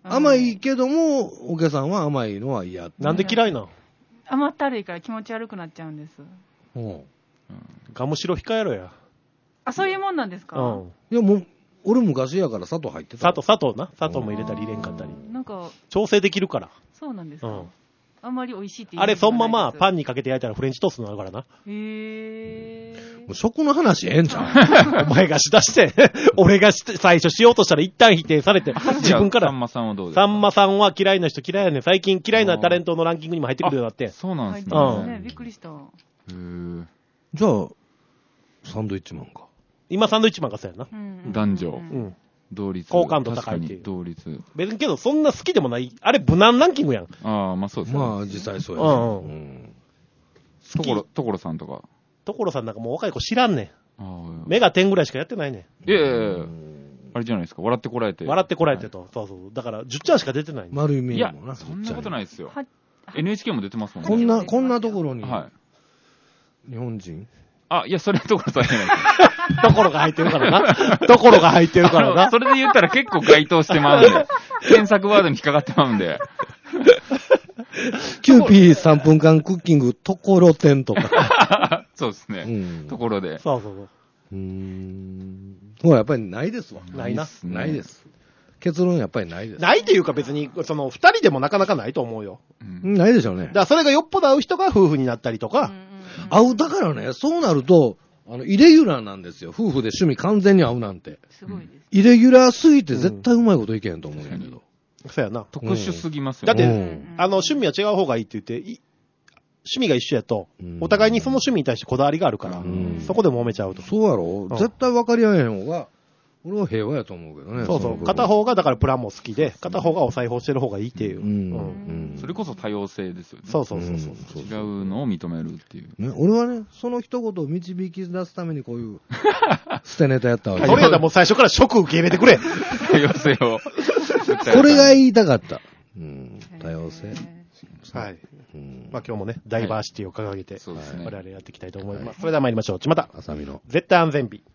甘いけども、お客さんは甘いのは嫌って。 なんで嫌いなん？ 甘ったるいから気持ち悪くなっちゃうんです。 ガムシロ控えろや。 あ、そういうもんなんですか？ うん。 いやもう、俺昔やから砂糖入ってた。 砂糖な。砂糖も入れたり入れんかったり。 なんか、 調整できるから。 そうなんですか？ うん。 あんまり美味しいって言あれ、そのままパン。 ンにかけて焼いたらフレンチトーストになるからな。 へもう食の話ええんちゃお前がしだして、俺が最初しようとしたら一旦否定されて、自分から。 さんまさんはどうですか？ さんまさんは嫌いな人嫌いやねん。最近嫌いなタレントのランキングにも入ってくるようになって。 そうなんですうんね。 びっくりした。 へーじゃあ、サンドイッチマンか。 今サンドイッチマンがそうやな。 男女う。ん。 同率。 好感度高いっていう確かに同率。 別にけどそんな好きでもない。あれ無難ランキングやん。 ああ、まあそうですね。 まあ、実際そうやね。 うんうん所さんとか。 所さんなんかもう若い子知らんねあん。目が点ぐらいしかやってないねいやいやいやあれじゃないですか。笑ってこられて。 ん。笑ってこられてと。そうそう。だから10ちゃんしか出てないねん。 丸いいや目もな。、 そんなことないですよ。 は NHK も出てますもんね。 こんなところに、 はい。 日本人あ、いや、それは所さんじゃないです。 所が入ってるからな。所が入ってるからな。 それで言ったら結構該当してまうんで。検索ワードに引っかかってまうんで。 キューピー3分間クッキング、ところてんとか。 そうですうね。 ん。 ところで。 そうそうそう。 ほら、やっぱりないですわ。 ないな。 っすねないで。す。結論やっぱりないです。 ないっていうか別に、その二人でもなかなかないと思うよ。 うんないでしょうねだ。からそれがよっぽど合う人が夫婦になったりとか、 合う、だからね、そうなると、イレギュラーなんですよ。夫婦で趣味完全に合うなんて。 すごいです。 イレギュラーすぎて絶対うまいこといけへんと思うんだけど。 そうやな。 特殊すぎますよだって、 ね。 趣味は違う方がいいって言って、趣味が一緒やとうん、 お互いにその趣味に対してこだわりがあるからん、 そこで揉めちゃうと。 そうやろ、 うん絶対分かり合えへん方が、俺は平和やと思うけどね。 そうそう。 の部分片方がだからプランも好きで、片方がお裁縫してる方がいいっていう。 うん。 それこそ多様性ですよね。 そうそうそうそう。 そう違うのを認めるっていう。 ね、俺はね、その一言を導き出すためにこういう捨てネタやったわけ。 それやったらもう最初からショック受け入れてくれ。 多様性を。 これが言いたかった。多様性。 はい。 うんまあ今日もね、ダイバーシティを掲げて、 そうですね我々やっていきたいと思います。それでは参りましょう。ちまた、 浅見の。 絶対安全日。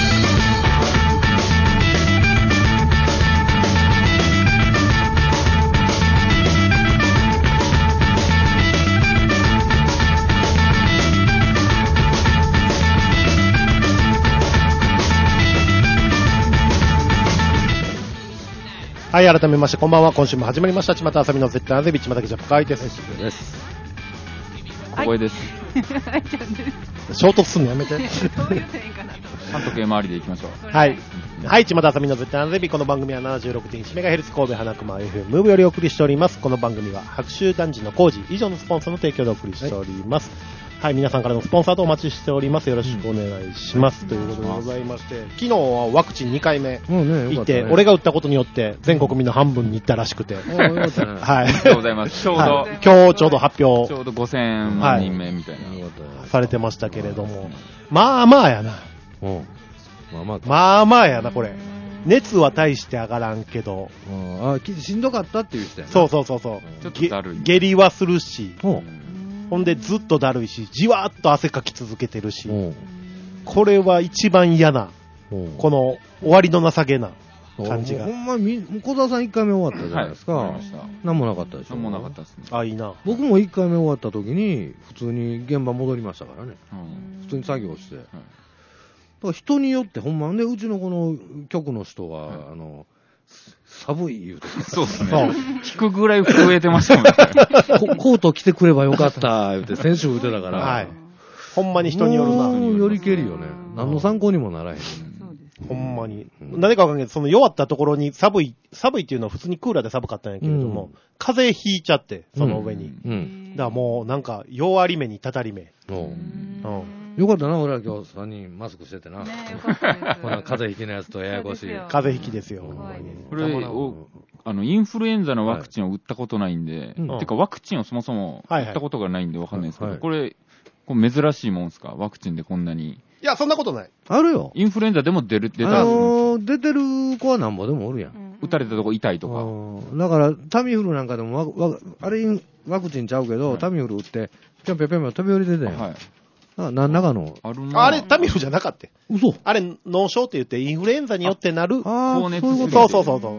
はい、改めまして、こんばんは。今週も始まりました。ちまたあさみの絶対安全日、ちまたけじゃ深いです。 です。 小声です。 あいちゃんです。 衝突すんのやめて。 どういう点かなと思って。 反時計回りでいきましょう。 はい。はい、ちまたあさみの絶対安全日。この番組は 76.1MHz 神戸花熊 FM ムーブよりお送りしております。この番組は白州男児の工事以上のスポンサーの提供でお送りしております。はい、皆さんからのスポンサーとお待ちしております。よろしくお願いします。ということでございまして、昨日はワクチン2回目もうね、 行って、俺が打ったことによって全国民の半分に行ったらしくて、 よかったね。 はい。 ありがとうございます。ちょうど、 はい今日ちょうど発表ちょうど5000万人目みたいな。 よかったね。 されてましたけれども、まあまあやな。 うん。まあまあ。 まあまあやな、これ。熱は大して上がらんけど、 しんどかったって言ってたよね。 そうそうそうそう。 ちょっとだるい下痢はするし、 うん。 ほんでずっとだるいし、じわーっと汗かき続けてるし、 うん。 これは一番嫌な、 うん。 この終わりの情けな感じがほ。んまに、小沢さん1回目終わったじゃないですか。 はいわかりましたなんもなかったでしょ。 なんもなかったですね。 あ、いいな。 僕も1回目終わった時に、普通に現場戻りましたからね。 うん普通に作業して。だから人によって、ほんまね、うちのこの局の人は、寒い言うてそうですそうね。聞くぐらい震えてましたもんね。 コート着てくればよかった、言うて、先週言うてたから。 はい。ほんまに人によるな。 もうよりけるよね。何の参考にもならへん。 そうです。 ほんまに。何かわかんないけど、その弱ったところに寒いっていうのは普通にクーラーで寒かったんやけれども、風邪ひいちゃって、その上に。 うん。 だからもうなんか、弱り目にたたり目。 うんうん。 よかったな、俺は今日3人マスクしててな。 ねよかったです。 こんな風邪ひきのやつとややこしい。 そうですよ風邪ひきですよ。 怖いですこれを、インフルエンザのワクチンを打ったことないんで、 うんてかワクチンをそもそも打ったことがないんでわかんないですけど、 はいこれ、こう珍しいもんですかワクチンでこんなに。 いや、そんなことない。 あるよ。 インフルエンザでも出たんですよ出てる子はなんぼでもおるやん。 打たれたとこ痛いとか。 だから、タミフルなんかでもあれワクチンちゃうけど、 はいタミフル打って、ぴょんぴょんぴょんぴょん飛び降りてたやん。 はい。 何らかの。 あるなあれ、タミフルじゃなかった。 嘘。 あれ、脳症って言って、インフルエンザによってなる。 ああ、 高熱そういうことそうそうそうそう。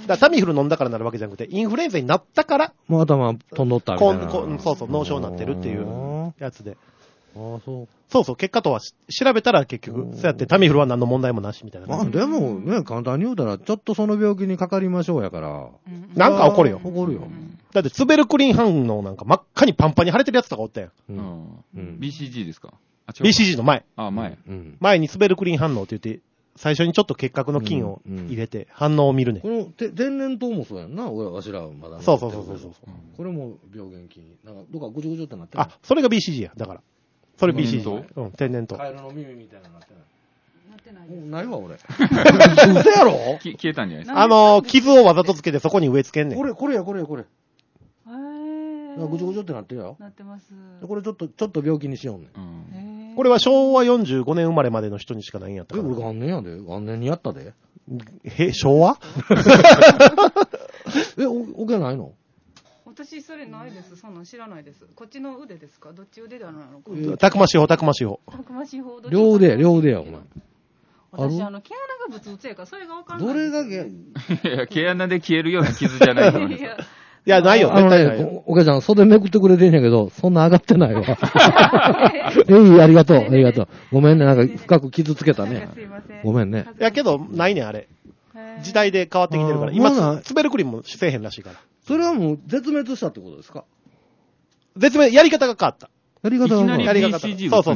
だからタミフル飲んだからなるわけじゃなくて、インフルエンザになったから、 もう頭飛んどったみたいな。 そうそう、脳症になってるっていうやつで。 ああ、そう。 そうそう、結果とは調べたら結局、そうやってタミフルは何の問題もなしみたいな。 まあでもね、簡単に言うたら、ちょっとその病気にかかりましょうやから。 なんか起こるよ。 起こるよ。 だってツベルクリン反応なんか真っ赤にパンパンに腫れてるやつとかおったやん。 BCG ですか？ あ、違う。BCG の前。 前。 前にツベルクリン反応って言って、最初にちょっと結核の菌を入れて反応を見るね。 この天然痘もそうやんな、わしらはまだ。 そう。これも病原菌。なんか、どっかぐちゅぐちゅってなってる。 あ、それが BCG や。だから。それ BCG。うん、天然痘。 カエルの耳みたいなのなってない。 なってないです。 ないわ、俺。嘘やろ消えたんじゃないですか？ 傷をわざとつけてそこに植え付けんねん。 これ。ぐちゅぐちゅってなってるよ。 なってます。 これちょっと病気にしようね。 これは昭和45年生まれまでの人にしかないんやったから。 俺元年やで。元年にやったで。 昭和おけないの？ 私それないです。そんなん知らないです。こっちの腕ですか？どっち腕であるの？ たくましい方。 両腕や、お前。 私、毛穴がブツブツやから、それがわかんない。 どれがいや、毛穴で消えるような傷じゃないのに。 いや、ないよ、絶対ないよ。 おけちゃん、袖めくってくれてんやけど、そんな上がってないわ。ありがとう。ごめんね、なんか深く傷つけたね。ごめんね。 いやけど、ないねん、あれ。時代で変わってきてるから。今、ツベルクリンもせえへんらしいから。 それはもう絶滅したってことですか？ やり方が変わった。 やり方が変わった。 いきなり BCG そう。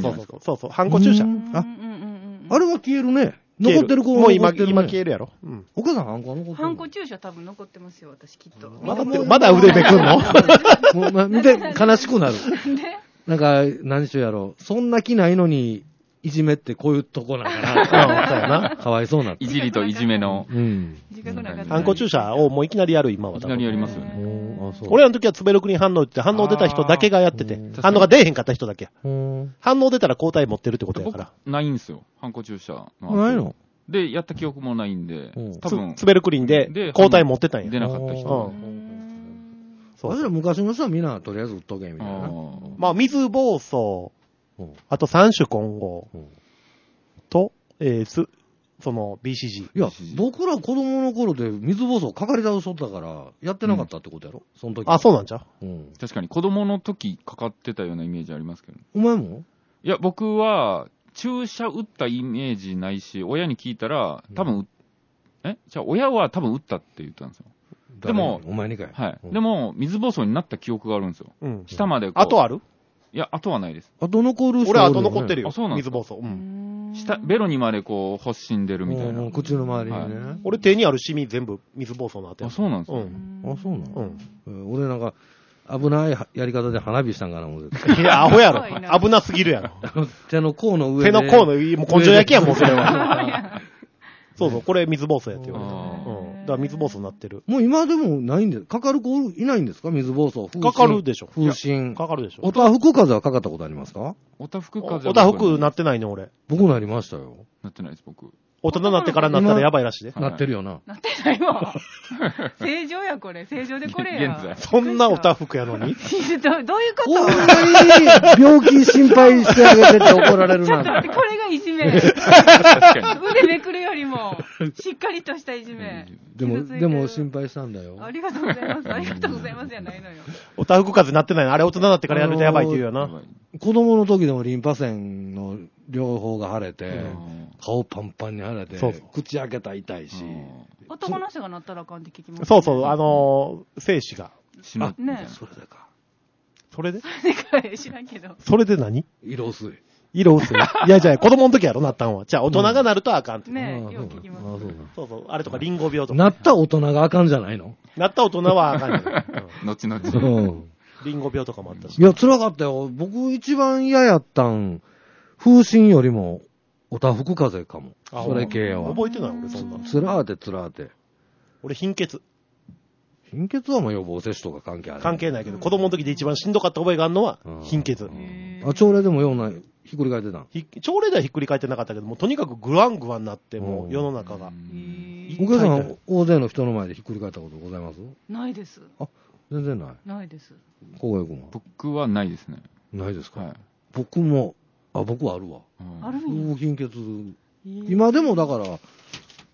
ハンコ注射。 あれは消えるね。残ってる子もう今消えるやろ。 お母さんハンコ残ってる。 ハンコ注射多分残ってますよ、私きっと。 まだ腕めくんのもう見て悲しくなる。なんか、何しろやろう。そんな気ないのに、いじめってこういうとこなんかな。そうやな。かわいそうな。 いじりといじめの。 ハンコ注射をもういきなりやる、今は。 いきなりやりますよね。 俺らの時はツベルクリン反応って反応出た人だけがやってて、反応が出えへんかった人だけ。反応出たら抗体持ってるってことやから。 ないんですよ、ハンコ注射の。 ないの？ で、やった記憶もないんで、多分。 ツベルクリンで抗体持ってたんや。 出なかった人。 そう。昔の人はみんなとりあえず打っとけみたいな。 まあ、水疱瘡、あと三種混合と、その BCG。 いや、僕ら子供の頃で水疱瘡かかり倒しとったから、やってなかったってことやろ、その時。 あ、そうなんちゃう？ 確かに子供の時かかってたようなイメージありますけど。 お前も？ いや、僕は、注射打ったイメージないし、親に聞いたら、多分、じゃあ親は多分打ったって言ったんですよ。でも、 お前にかい。 はい。でも、水疱瘡になった記憶があるんですよ。下まで。 後ある？ いや、後はないです。 後残る人俺後残ってるよ。 あ、そうなんですか？ 水疱瘡。 下、ベロにまでこう、発疹出るみたいな。 口の周りにね。 俺手にあるシミ全部水疱瘡なってる。 あ、そうなんですか？ あ、そうなの？俺なんか、危ないやり方で花火したんかな思って。 いや、アホやろ。危なすぎるやろ。 手の甲の上で。手の甲の上、もう根性焼きやもん、それは。そう、これ水疱瘡やって言われて。だから水疱瘡になってる。 もう今でもないんで、かかる子いないんですか？水疱瘡。 かかるでしょ。 風疹。 かかるでしょ。 おたふく風邪はかかったことありますか？ おたふく風邪おたふくなってないね、俺。 僕なりましたよ。 なってないです、僕。 大人になってからなったらやばいらしいで。 なってるよな。 なってないわ。正常や、これ。正常でこれや。 現在。 そんなおたふくやのにどういうこと？ こんなに病気心配してあげてて怒られるなんて。 これがいじめ。 確かに。 腕めくるよりも、しっかりとしたいじめ。 でも心配したんだよ。 ありがとうございます。ありがとうございますやないのよ。 おたふく風邪なってないの。あれ大人になってからやるとやばいって言うよな。 子供の時でもリンパ腺の両方が腫れて、顔パンパンに腫れて、口開けたら痛いし。 男の人がなったらあかんって聞きます。 そうそう、精子が。 ね。 それでか。 それで知らんけど。 それで何？ 色薄い。 色薄い。いや、じゃあ子供の時やろ、なったんは。じゃあ大人がなるとあかんって。 ねえ、よう聞きます。 そうそう。あれとかリンゴ病とか。 なった大人があかんじゃないの？ なった大人はあかんよ。 後々。 リンゴ病とかもあったし。 いや、辛かったよ。僕一番嫌やったん、風疹よりも、おたふく風邪かも。それ系は。 覚えてない俺、そんな。 つらーて。 俺、貧血。 貧血はもう予防接種とか関係ある。 関係ないけど、子供の時で一番しんどかった覚えがあるのは、貧血。 朝礼でもような、ひっくり返ってた。 朝礼ではひっくり返ってなかったけど、もうとにかくグワングワンになって、もう世の中が。 お客さん、大勢の人の前でひっくり返ったことございます？ ないです。 あ、全然ない。 ないです。 小林君は？ 僕はないですね。 ないですか？ はい。 僕も、僕はあるわ。 あるんや。 貧血。今でもだから、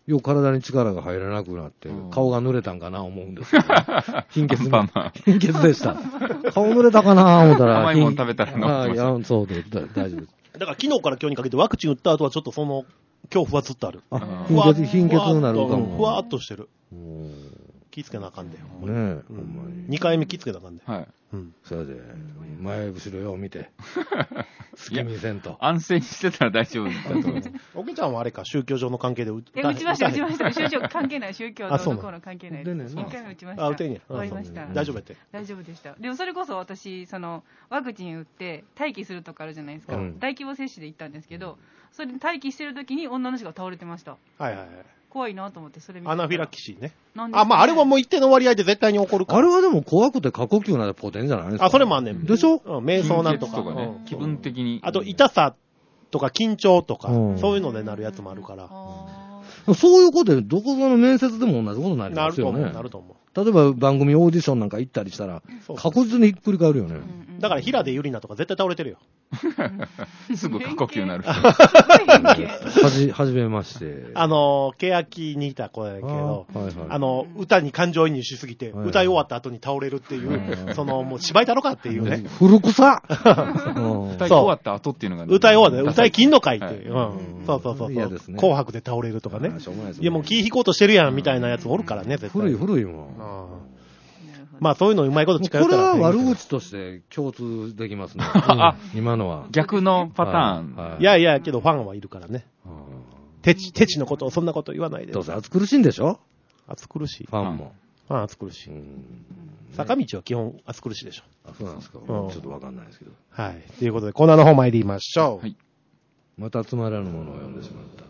よう体に力が入らなくなってうん、 顔が濡れたんかな思うんですけど、貧血アンパンマン貧血でした。顔濡れたかな思ったら、 甘いもん食べたら治ってましたいや、そうで、大丈夫です。 だから昨日から今日にかけてワクチン打った後はちょっとその恐怖はずっとある。 あ、 ふわ貧血になるかも。 ふわっとしてる。 うん気ぃつけなあかんで。 ねえ、ほんまに。 2回目気ぃつけなあかんで。 はい。 うん。 それで、前後ろよう見て、好き見せんと。 安静にしてたら大丈夫だと思います。 おけちゃんはあれか、宗教上の関係で打ちました。 へん宗教関係ない、宗教あそうなのの向こうの関係ないです。 でねんな 1回目打ちました。 あ、打てんや。 終わりました。 大丈夫やって。 大丈夫でした。でもそれこそ私、ワクチン打って待機するとこあるじゃないですか。 うん大規模接種で行ったんですけど、それで待機してる時に女の人が倒れてました。 はいはいはい。 怖いなと思って、それ見てアナフィラキシーね。 なんですかねあ、まああれはもう一定の割合で絶対に起こるから。 あれはでも怖くて過呼吸ならポテンじゃないですか。 あ、それもあんねん。 でしょうん、瞑想なんとか。 貧血ねうん気分的に。 あと、痛さとか緊張とか、 うんそういうのでなるやつもあるから。 あそういうことで、どこぞの面接でも同じことになりますよね。 なると思う。 例えば番組オーディションなんか行ったりしたら、 そう確実にひっくり返るよね。 ーだから、平出ゆりなとか絶対倒れてるよ。 すぐ過呼吸になる人。 はじめまして。 欅にいた子やけど、 はいはい。 歌に感情移入しすぎて、 はい歌い終わった後に倒れるっていう、 はいもう芝居だろかっていうね。 古臭歌い終わった後っていうのがね、 歌い終わった歌い切んのかいっていう。 はいうん。そうそうそう。 嫌ですね紅白で倒れるとかねあ。しょうがないですねいや、もう気引こうとしてるやんみたいなやつおるからね、絶対。 古いもん。 うんなるほどまあ、そういうのうまいこと近寄これったら。 は悪口として共通できますね。今のは。 逆のパターン。 はいいやいや、けどファンはいるからね。 あテチのことをそんなこと言わないでーどう。せ暑苦しいんでしょ暑苦しい。 ファンも。 ファン暑苦しい。 うん坂道は基本暑苦しいでしょ。 あ、そうなんですか。ちんょっとわかんないですけど。 はい。ということで、コーナーの方参りましょう。 はいまたつまらぬものを読んでしまった。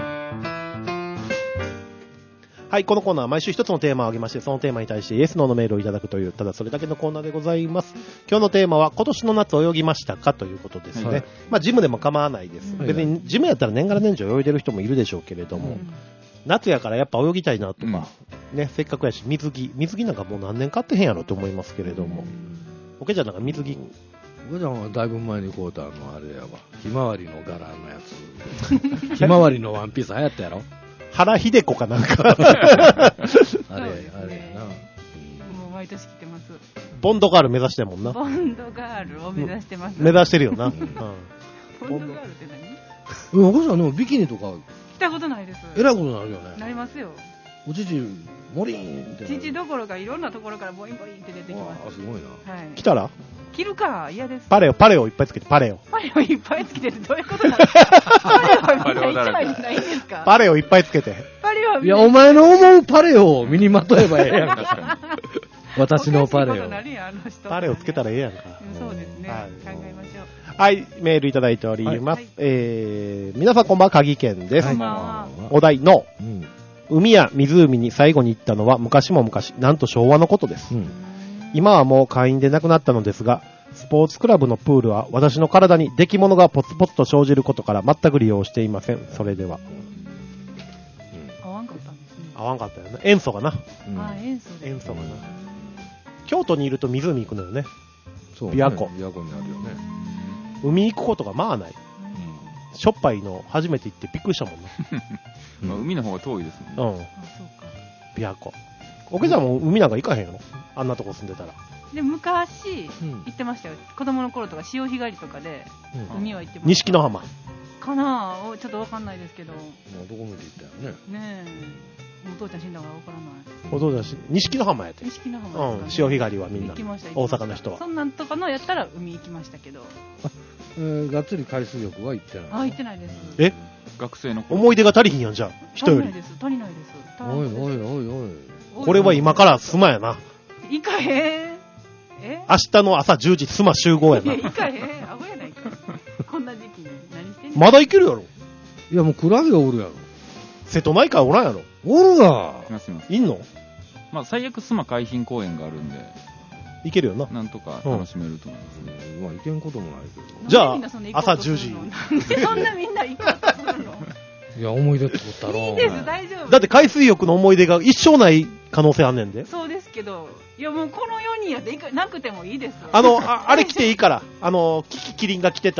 はい、このコーナーは毎週一つのテーマを挙げまして、そのテーマに対してイエス・ノーのメールをいただくという、ただそれだけのコーナーでございます。今日のテーマは、今年の夏泳ぎましたかということですね。 はいまあ、ジムでも構わないです。 はい別に、ジムやったら年がら年中泳いでる人もいるでしょうけれども、夏やからやっぱ泳ぎたいなとか、ね、せっかくやし、水着なんかもう何年買ってへんやろと思いますけれども、おけちゃんなんか水着、 僕ちゃんはだいぶ前に買うたあれやわ。ひまわりの柄のやつ。ひまわりのワンピース流行ったやろ原秀子かなんか、 あれ、 そうですねあれやな。 もう毎年来てます。 ボンドガール目指してんもんな。 ボンドガールを目指してます。 目指してるよな。うんボンドガールって何？ 僕ちゃんでもビキニとか、 来たことないです。 えらいことになるよね。 なりますよ。 お乳、モリーンってなる。 父どころかいろんなところからボインボインって出てきまあ、すごいな。 す。はい。 来たら着るか嫌です。 パレオいっぱいつけて、パレオ。 パレをいっぱいつけてってどういうことなんですか？パレはみんな一枚じゃないんですか？ パレオいっぱいつけて。 パレはみいや、 んなお前の思うパレオを身にまとえばええやんか。私のパレオおかしいこと。なるやんあの人パレオつけたらええやんか。 うんそうですね。 はい考えましょう。 はい、メールいただいております。 はい皆さんこんばんは、鍵県です。 こんばんはお題の、 うん。 海や湖に最後に行ったのは昔も昔、なんと昭和のことです。 うん。 今はもう会員でなくなったのですが、スポーツクラブのプールは私の体に出来物がポツポツと生じることから全く利用していません。それでは。 合わんかったんですね。 合わんかったよね。塩素がな。 うんあ、塩素で。 塩素がな。京都にいると湖行くのよね。 そうね。 琵琶湖琵琶湖にあるよね。 海行くことがまあない。しょっぱいの初めて行ってびっくりしたもんな。 まあ海の方が遠いですもんね。 うん。 あ、そうか。 琵琶湖。おけちゃんも海なんか行かへんやろあんなとこ住んでたら。 で、昔、 うん行ってましたよ。子供の頃とか潮干狩りとかで、 うん海は行ってました。 錦の浜。 かなぁちょっとわかんないですけど。 もうどこ見て行ったよね。 ねえ。もうお父ちゃん死んだからわからない。 お父さんし、錦の浜やって。 錦の浜ですかねうん。潮干狩りはみんな行きました。 大阪の人はそんなんとかのやったら海行きましたけど。 がっつり海水浴は行ってない。 あ、行ってないです。 え学生の頃。 思い出が足りひんやん、じゃあ。人より。 足りないです。足りないです。 おいおいおいおい。 これは今からスマやな。 行かへん。え明日の朝10時スマ集合やいや、 な。 行かへん。アホやないか。こんな時期に。何してんのまだ行けるやろ。 いや、もうクラゲがおるやろ。 瀬戸内海おらんやろ。 おるが。 いますいます。 いんのまあ、最悪須磨海浜公園があるんで、 行けるよな。 なんとか楽しめると思います。 まあ、行けんこともないけど。 じゃあなんでみんなそんな行こうとするのなんでそんなみんな行こうとするのいや、思い出ってことだろ。 いいです、大丈夫。 だって海水浴の思い出が一生ない可能性あんねんで。 そうですけど、いやもうこの4人やでなくてもいいです。 あれ来ていいから。キキキリンが着てた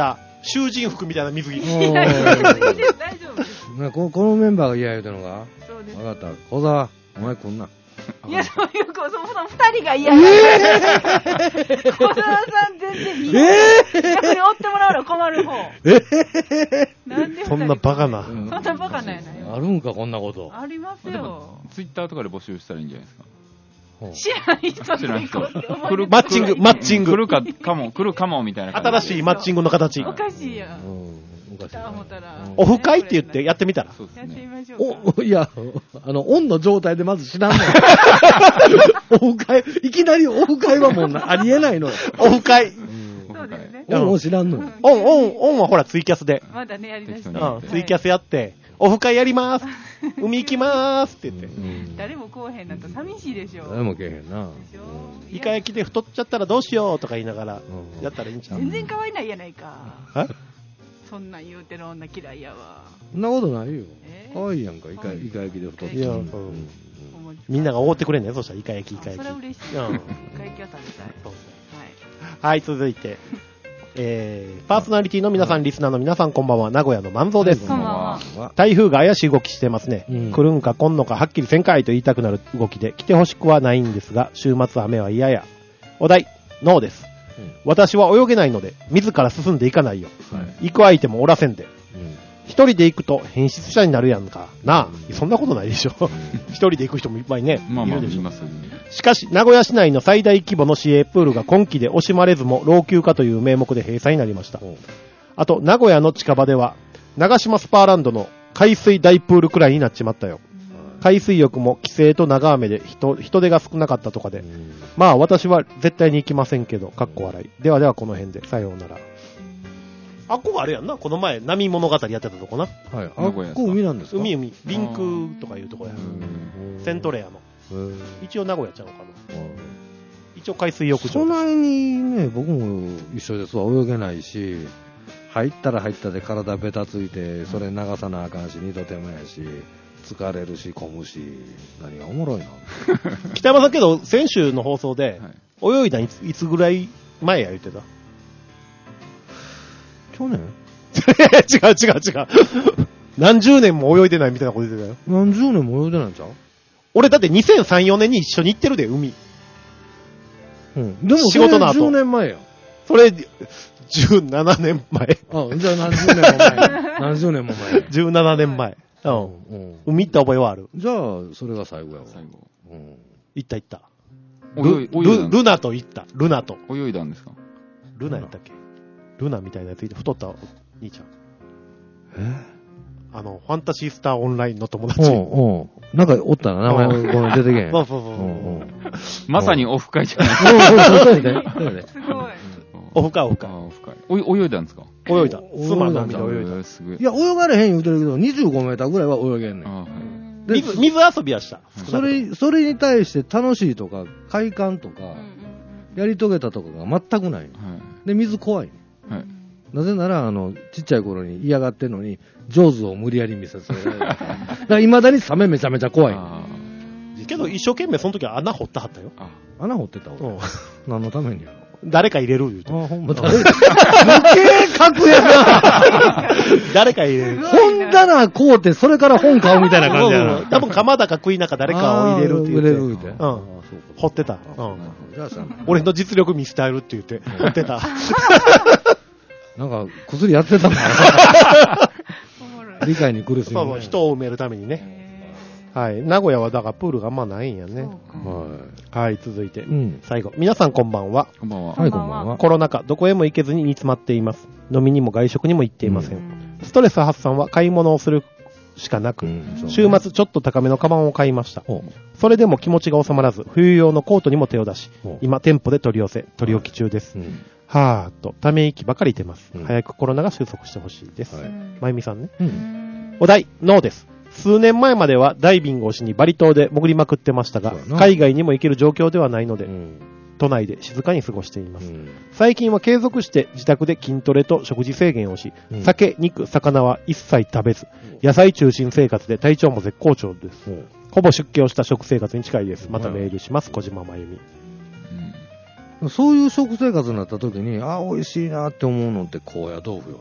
囚人服みたいな水着。 大丈夫ですこのメンバーが嫌言うてんのかそうです。 分かった。小沢、お前来んな。 いや、そういう子、その二人が嫌だ。小沢さん全然いい。逆に追ってもらうの困る方。なんでそんなバカな。 そんなバカなんやないよ。 あるんか、こんなこと。 ありますでよも。ツイッターとかで募集したらいいんじゃないですか。 知らない人知らん人の子って思い来るマッチング、マッチング。 来るかもみたいな感じで。 新しいマッチングの形。 おかしいやん。 おかしいな。 思ったら。 オフ会って言ってやってみたら。 そうですやってみね。 ましょうか。 いや、オンの状態でまず知らんのよ。オフ会、いきなりオフ会はもうありえないのよ。 オフ会。 そうですね。 オンを知らんのよ。 オンはほらツイキャスで。 まだね、やりだして。 ツイキャスやって、オフ会やります。海行きまーすって言って。 誰も来おへんなったら寂しいでしょ。 誰もけえへんな。 でしょイカ焼きで太っちゃったらどうしようとか言いながら、やったらいいんちゃう？ 全然可愛いないやないか。 えそんなん言うてる女嫌いやわ。 そんなことないよ。 え可愛いやんか、イカ焼きで太って。 いや、みんながおごってくれんねそしたらイカ焼き、イカ焼き。 それは嬉しい。 うんイカ焼きは食べたい。 はい、続いて。パーソナリティの皆さん、リスナーの皆さん、こんばんは。名古屋の万蔵です。 こんばんは。 台風が怪しい動きしてますね。 うん来るんか来んのかはっきりせんかいと言いたくなる動きで来てほしくはないんですが、週末雨は嫌や。お題、ノーです。私は泳げないので、自ら進んでいかないよ。 はい。 行く相手もおらせんで。 うん一人で行くと変質者になるやんか。なあ、そんなことないでしょ。一人で行く人もいっぱいね、 まあまあ、 いるでしょ。 見ますよね。 しかし、名古屋市内の最大規模の市営プールが今期で惜しまれずも老朽化という名目で閉鎖になりました。あと、名古屋の近場では、長島スパーランドの海水大プールくらいになっちまったよ。海水浴も規制と長雨で人手が少なかったとかで、まあ私は絶対に行きませんけど、かっこ笑い。ではではこの辺で、さようなら。あっこがあれやんな、この前、波物語やってたとこな。 はい。あっこ海なんですか？ 海、リンクとかいうとこや。セントレアの。一応名古屋ちゃうのかな。一応海水浴場。 そないにね、僕も一緒ですわ。泳げないし、入ったら入ったで体ベタついて、それ流さなあかんし、二度手間やし、疲れるし、混むし、何がおもろいの北山さんけど、先週の放送で、泳いだいつぐらい前や言ってた去年違う。何十年も泳いでないみたいなこと言ってたよ。 何十年も泳いでないんちゃう？ 俺だって2003、4年に一緒に行ってるで、海。 うん。でも、 仕事の後 10年前や。 それ、17年前。 あ、じゃあ何十年も前。何十年も前。 17年前。海行った覚えはある。 じゃあ、それが最後やわ。 最後。 行った。 泳いだんルナと行った。ルナと。 泳いだんですか？ ルナやったっけ？ルナみたいなやついて、太った兄ちゃん。ファンタシースターオンラインの友達。 なんかおったな、名前ごめん出てけへん。 そう。 まさにオフ会じゃないそうで。 すごい。 オフ会。 オフ会。泳いだんですか？ 泳いだ。妻の涙泳いだ。 すごい。 いや、泳がれへん言うてるけど、25メーターぐらいは泳げんねん。で水遊びはした。 それに対して楽しいとか、快感とか、やり遂げたとかが全くない。で、水怖い。なぜなら、ちっちゃい頃に嫌がってんのに、上手を無理やり見せさせられる。だから未だにサメめちゃめちゃ怖い。 けど一生懸命その時は穴掘ったはったよ。 穴掘ってた俺。何のためにやろ。 誰か入れる言うて。 ほんま誰余計格やな。 誰か入れる。 本棚買うて、それから本買うみたいな感じやな。 多分鎌田か食い中誰かを入れるって言って。 入れるって。 掘ってた。 じゃあさ、 俺の実力見せてあげるって言って、掘ってた。 なんか、薬やってたんだ。理解に苦しい。 そう、人を埋めるためにね。はい。名古屋はだからプールがあんまないんやね。はい。続いて。最後。皆さんこんばんは。 こんばんは。 はい、こんばんは。 コロナ禍、どこへも行けずに煮詰まっています。飲みにも外食にも行っていません。ストレス発散は買い物をするしかなく、週末ちょっと高めのカバンを買いました。それでも気持ちが収まらず、冬用のコートにも手を出し、今店舗で取り置き中です。はーっと、ため息ばかり出ます。早くコロナが収束してほしいです。まゆみさんね。お題、ノーです。数年前まではダイビングをしにバリ島で潜りまくってましたが、海外にも行ける状況ではないので、都内で静かに過ごしています。最近は継続して自宅で筋トレと食事制限をし、酒、肉、魚は一切食べず、野菜中心生活で体調も絶好調です。ほぼ出家をした食生活に近いです。またメールします。小島まゆみ。 そういう食生活になった時に、美味しいなって思うのって高野豆腐よね。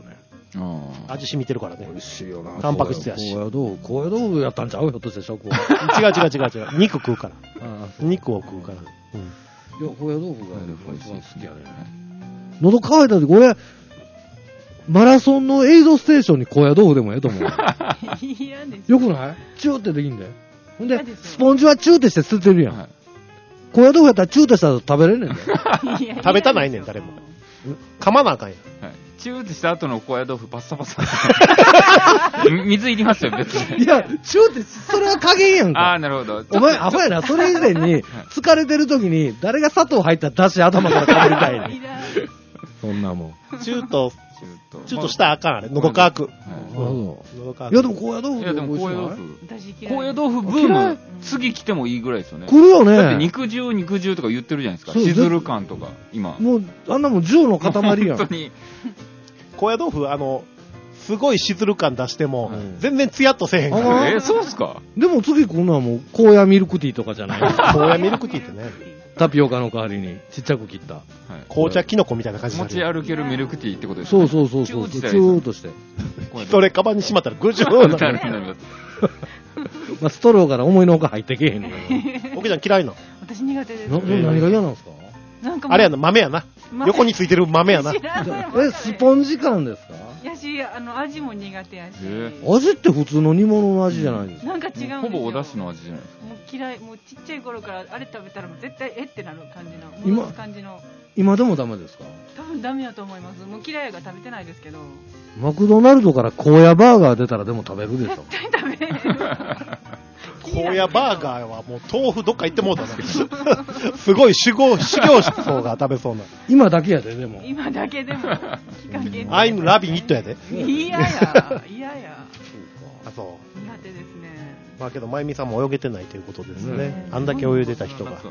味染みてるからね。 美味しいよな。 タンパク質やし。 高野豆腐やったんちゃうひょっとして食は。 違う。肉食うから。肉を食うから。 いや、高野豆腐が一番好きやね。喉乾いた時、俺、マラソンのエイドステーションに高野豆腐でもええと思う。 嫌です。 よくないチューってできんだよ。ほんで、スポンジはチューってして捨ててるやん。高野豆腐やったらチューってしたら食べれんねんだよ。 食べたないねん、誰も。噛まなあかんやん。 チューってした後の高野豆腐パッサパサ。水いりますよ、別に。 いや、チューって、それは加減やんか。 ああ、なるほど。 お前、アホやな、それ以前に、疲れてる時に、誰が砂糖入った出汁頭から食べりたいねん。そんなもん。 チュートしたらあかん、あれ。喉乾く。 喉乾く。いや、でも高野豆腐。 いや、でも高野豆腐。高野豆腐ブーム、次来てもいいぐらいですよね。 来るよね。 だって肉汁とか言ってるじゃないですか。しずる感とか、今。 もう、あんなもん銃の塊やん。 本当に。 高野豆腐、すごいしずる感出しても、全然ツヤっとせえへんから。 そうっすか？ でも次こんなはもう、高野ミルクティーとかじゃない高野ミルクティーってね。 タピオカの代わりに、ちっちゃく切った。 紅茶キノコみたいな感じ持ち歩けるミルクティーってことですね。 そう。チューとして。 それカバンにしまったらぐじゅーなる。 まあ、ストローから思いのほか入ってけへんねん。おけちゃん嫌いなの？ 私苦手です。 何が嫌なんですか？ あれやな、豆やな。横についてる豆やな。 スポンジ感ですか？ やし、味も苦手やし。 味って普通の煮物の味じゃないですか？ なんか違うんですよ。 ほぼお出汁の味じゃないですか。 もう嫌い、もうちっちゃい頃からあれ食べたらもう絶対ってなる感じの、戻す感じの。 今でもダメですか？ 多分ダメだと思います。もう嫌いやから食べてないですけど。 マクドナルドから高野バーガー出たらでも食べるでしょ。 絶対食べれる。 高野バーガーはもう豆腐どっか行ってもうたな。すごい修行層が食べそうな。 今だけやで、でも。 今だけでも。 アイムラビニットやで。 嫌や。 あ、そう。 苦手ですね。 まあけど、まゆみさんも泳げてないということですね。あんだけ泳いでた人が。はい。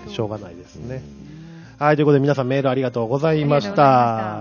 しょうがないですね。はい。ということで皆さんメールありがとうございました。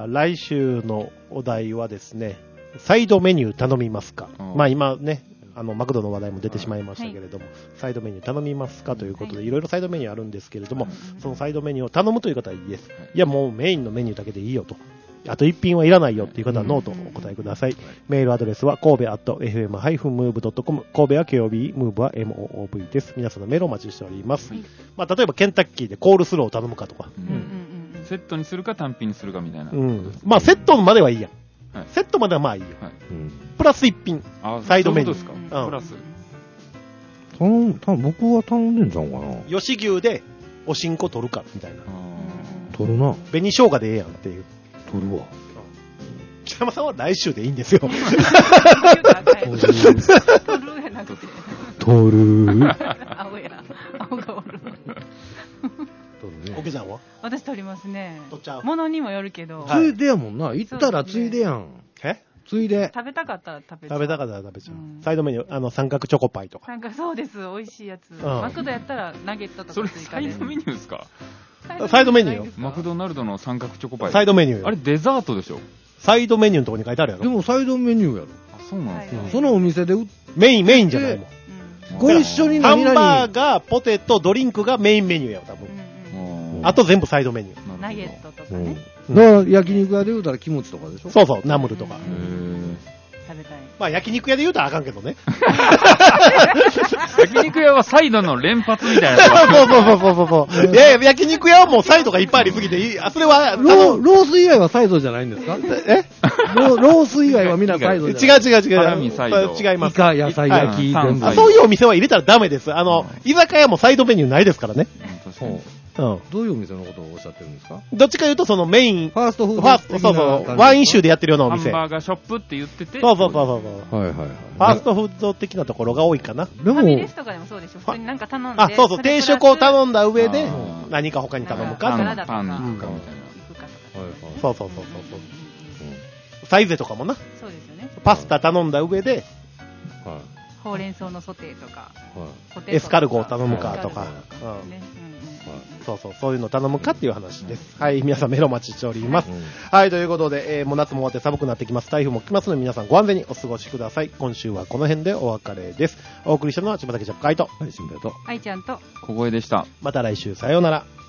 来週のお題はですね、サイドメニュー頼みますか。まあ今ね、マクドの話題も出てしまいましたけれども、サイドメニュー頼みますかということで、いろいろサイドメニューあるんですけれども、そのサイドメニューを頼むという方はイエス。いや、もうメインのメニューだけでいいよと。あと一品はいらないよっていう方はノーとお答えください。メールアドレスは神戸@fm-move.com、神戸は KOB、ムーブは MOOV です。皆さんのメールをお待ちしております。まあ、例えばケンタッキーでコールスローを頼むかとか。 セットにするか単品にするかみたいな。 まあ、セットまではいいやん。セットまではまあいいよ。プラス一品。サイドメニュー。 そういうことですか？プラス。 僕は頼んでんじゃんかな。 吉牛でおしんこ取るかみたいな。 取るな。 紅生姜でええやんっていう。 取るわ。 北山さんは来週でいいんですよ。取るやなくて。 取る。 青がおる。 おけちゃんは？ 私取りますね。 取っちゃう。 ものにもよるけど。 ついでやもんな。行ったらついでやん。ついで。 食べたかったら食べちゃう。 食べたかったら食べちゃう。サイドメニュー、三角チョコパイとか。 なんかそうです。美味しいやつ。マクドやったらナゲットとか追加で。 それサイドメニューですか？ サイドメニューよ。 マクドナルドの三角チョコパイ。 サイドメニューよ。 あれデザートでしょ？ サイドメニューのとこに書いてあるやろ。 でもサイドメニューやろ。 あ、そうなんですか。 そのお店でメインじゃないもん。 ご一緒にハンバーガー、ポテト、ドリンクがメインメニューやろ、多分。あと全部サイドメニュー。 ナゲットとかね。 だから焼肉屋で言うたらキムチとかでしょ？ そうそう、ナムルとか。 食べたい。 まあ焼肉屋で言うたらあかんけどね。 焼肉屋はサイドの連発みたいな。 そう。いや焼肉屋はもうサイドがいっぱいありすぎていい。それは、 ロース以外はサイドじゃないんですか？ロース以外はみんなサイドじゃない。 違う。 ハラミサイド。 違います。 イカ、野菜焼き、全部。 そういうお店は入れたらダメです。居酒屋もサイドメニューないですからね。 どういうお店のことをおっしゃってるんですか？ どっちか言うとそのメイン、 ファーストフード、 そう、ワイン州でやってるようなお店。 ハンバーガーショップって言ってて。 そう。 はい。 ファーストフード的なところが多いかな。 でもファミレスとかでもそうでしょ。普通になんか頼んで。 そう、定食を頼んだ上で何か他に頼むか。 パンに行くかみたいな。 そう。サイゼとかもな。 そうですよね。 パスタ頼んだ上で、 ほうれん草のソテーとか、 エスカルゴを頼むかとか。そういうの頼むかっていう話です。はい、皆さんメールお待ちしております。はい、ということで、もう夏も終わって寒くなってきます。台風も来ますので皆さんご安全にお過ごしください。今週はこの辺でお別れです。お送りしたのは千葉崎ジャッカイと、 はい、新平と、 愛ちゃんと、 小声でした。 また来週さようなら。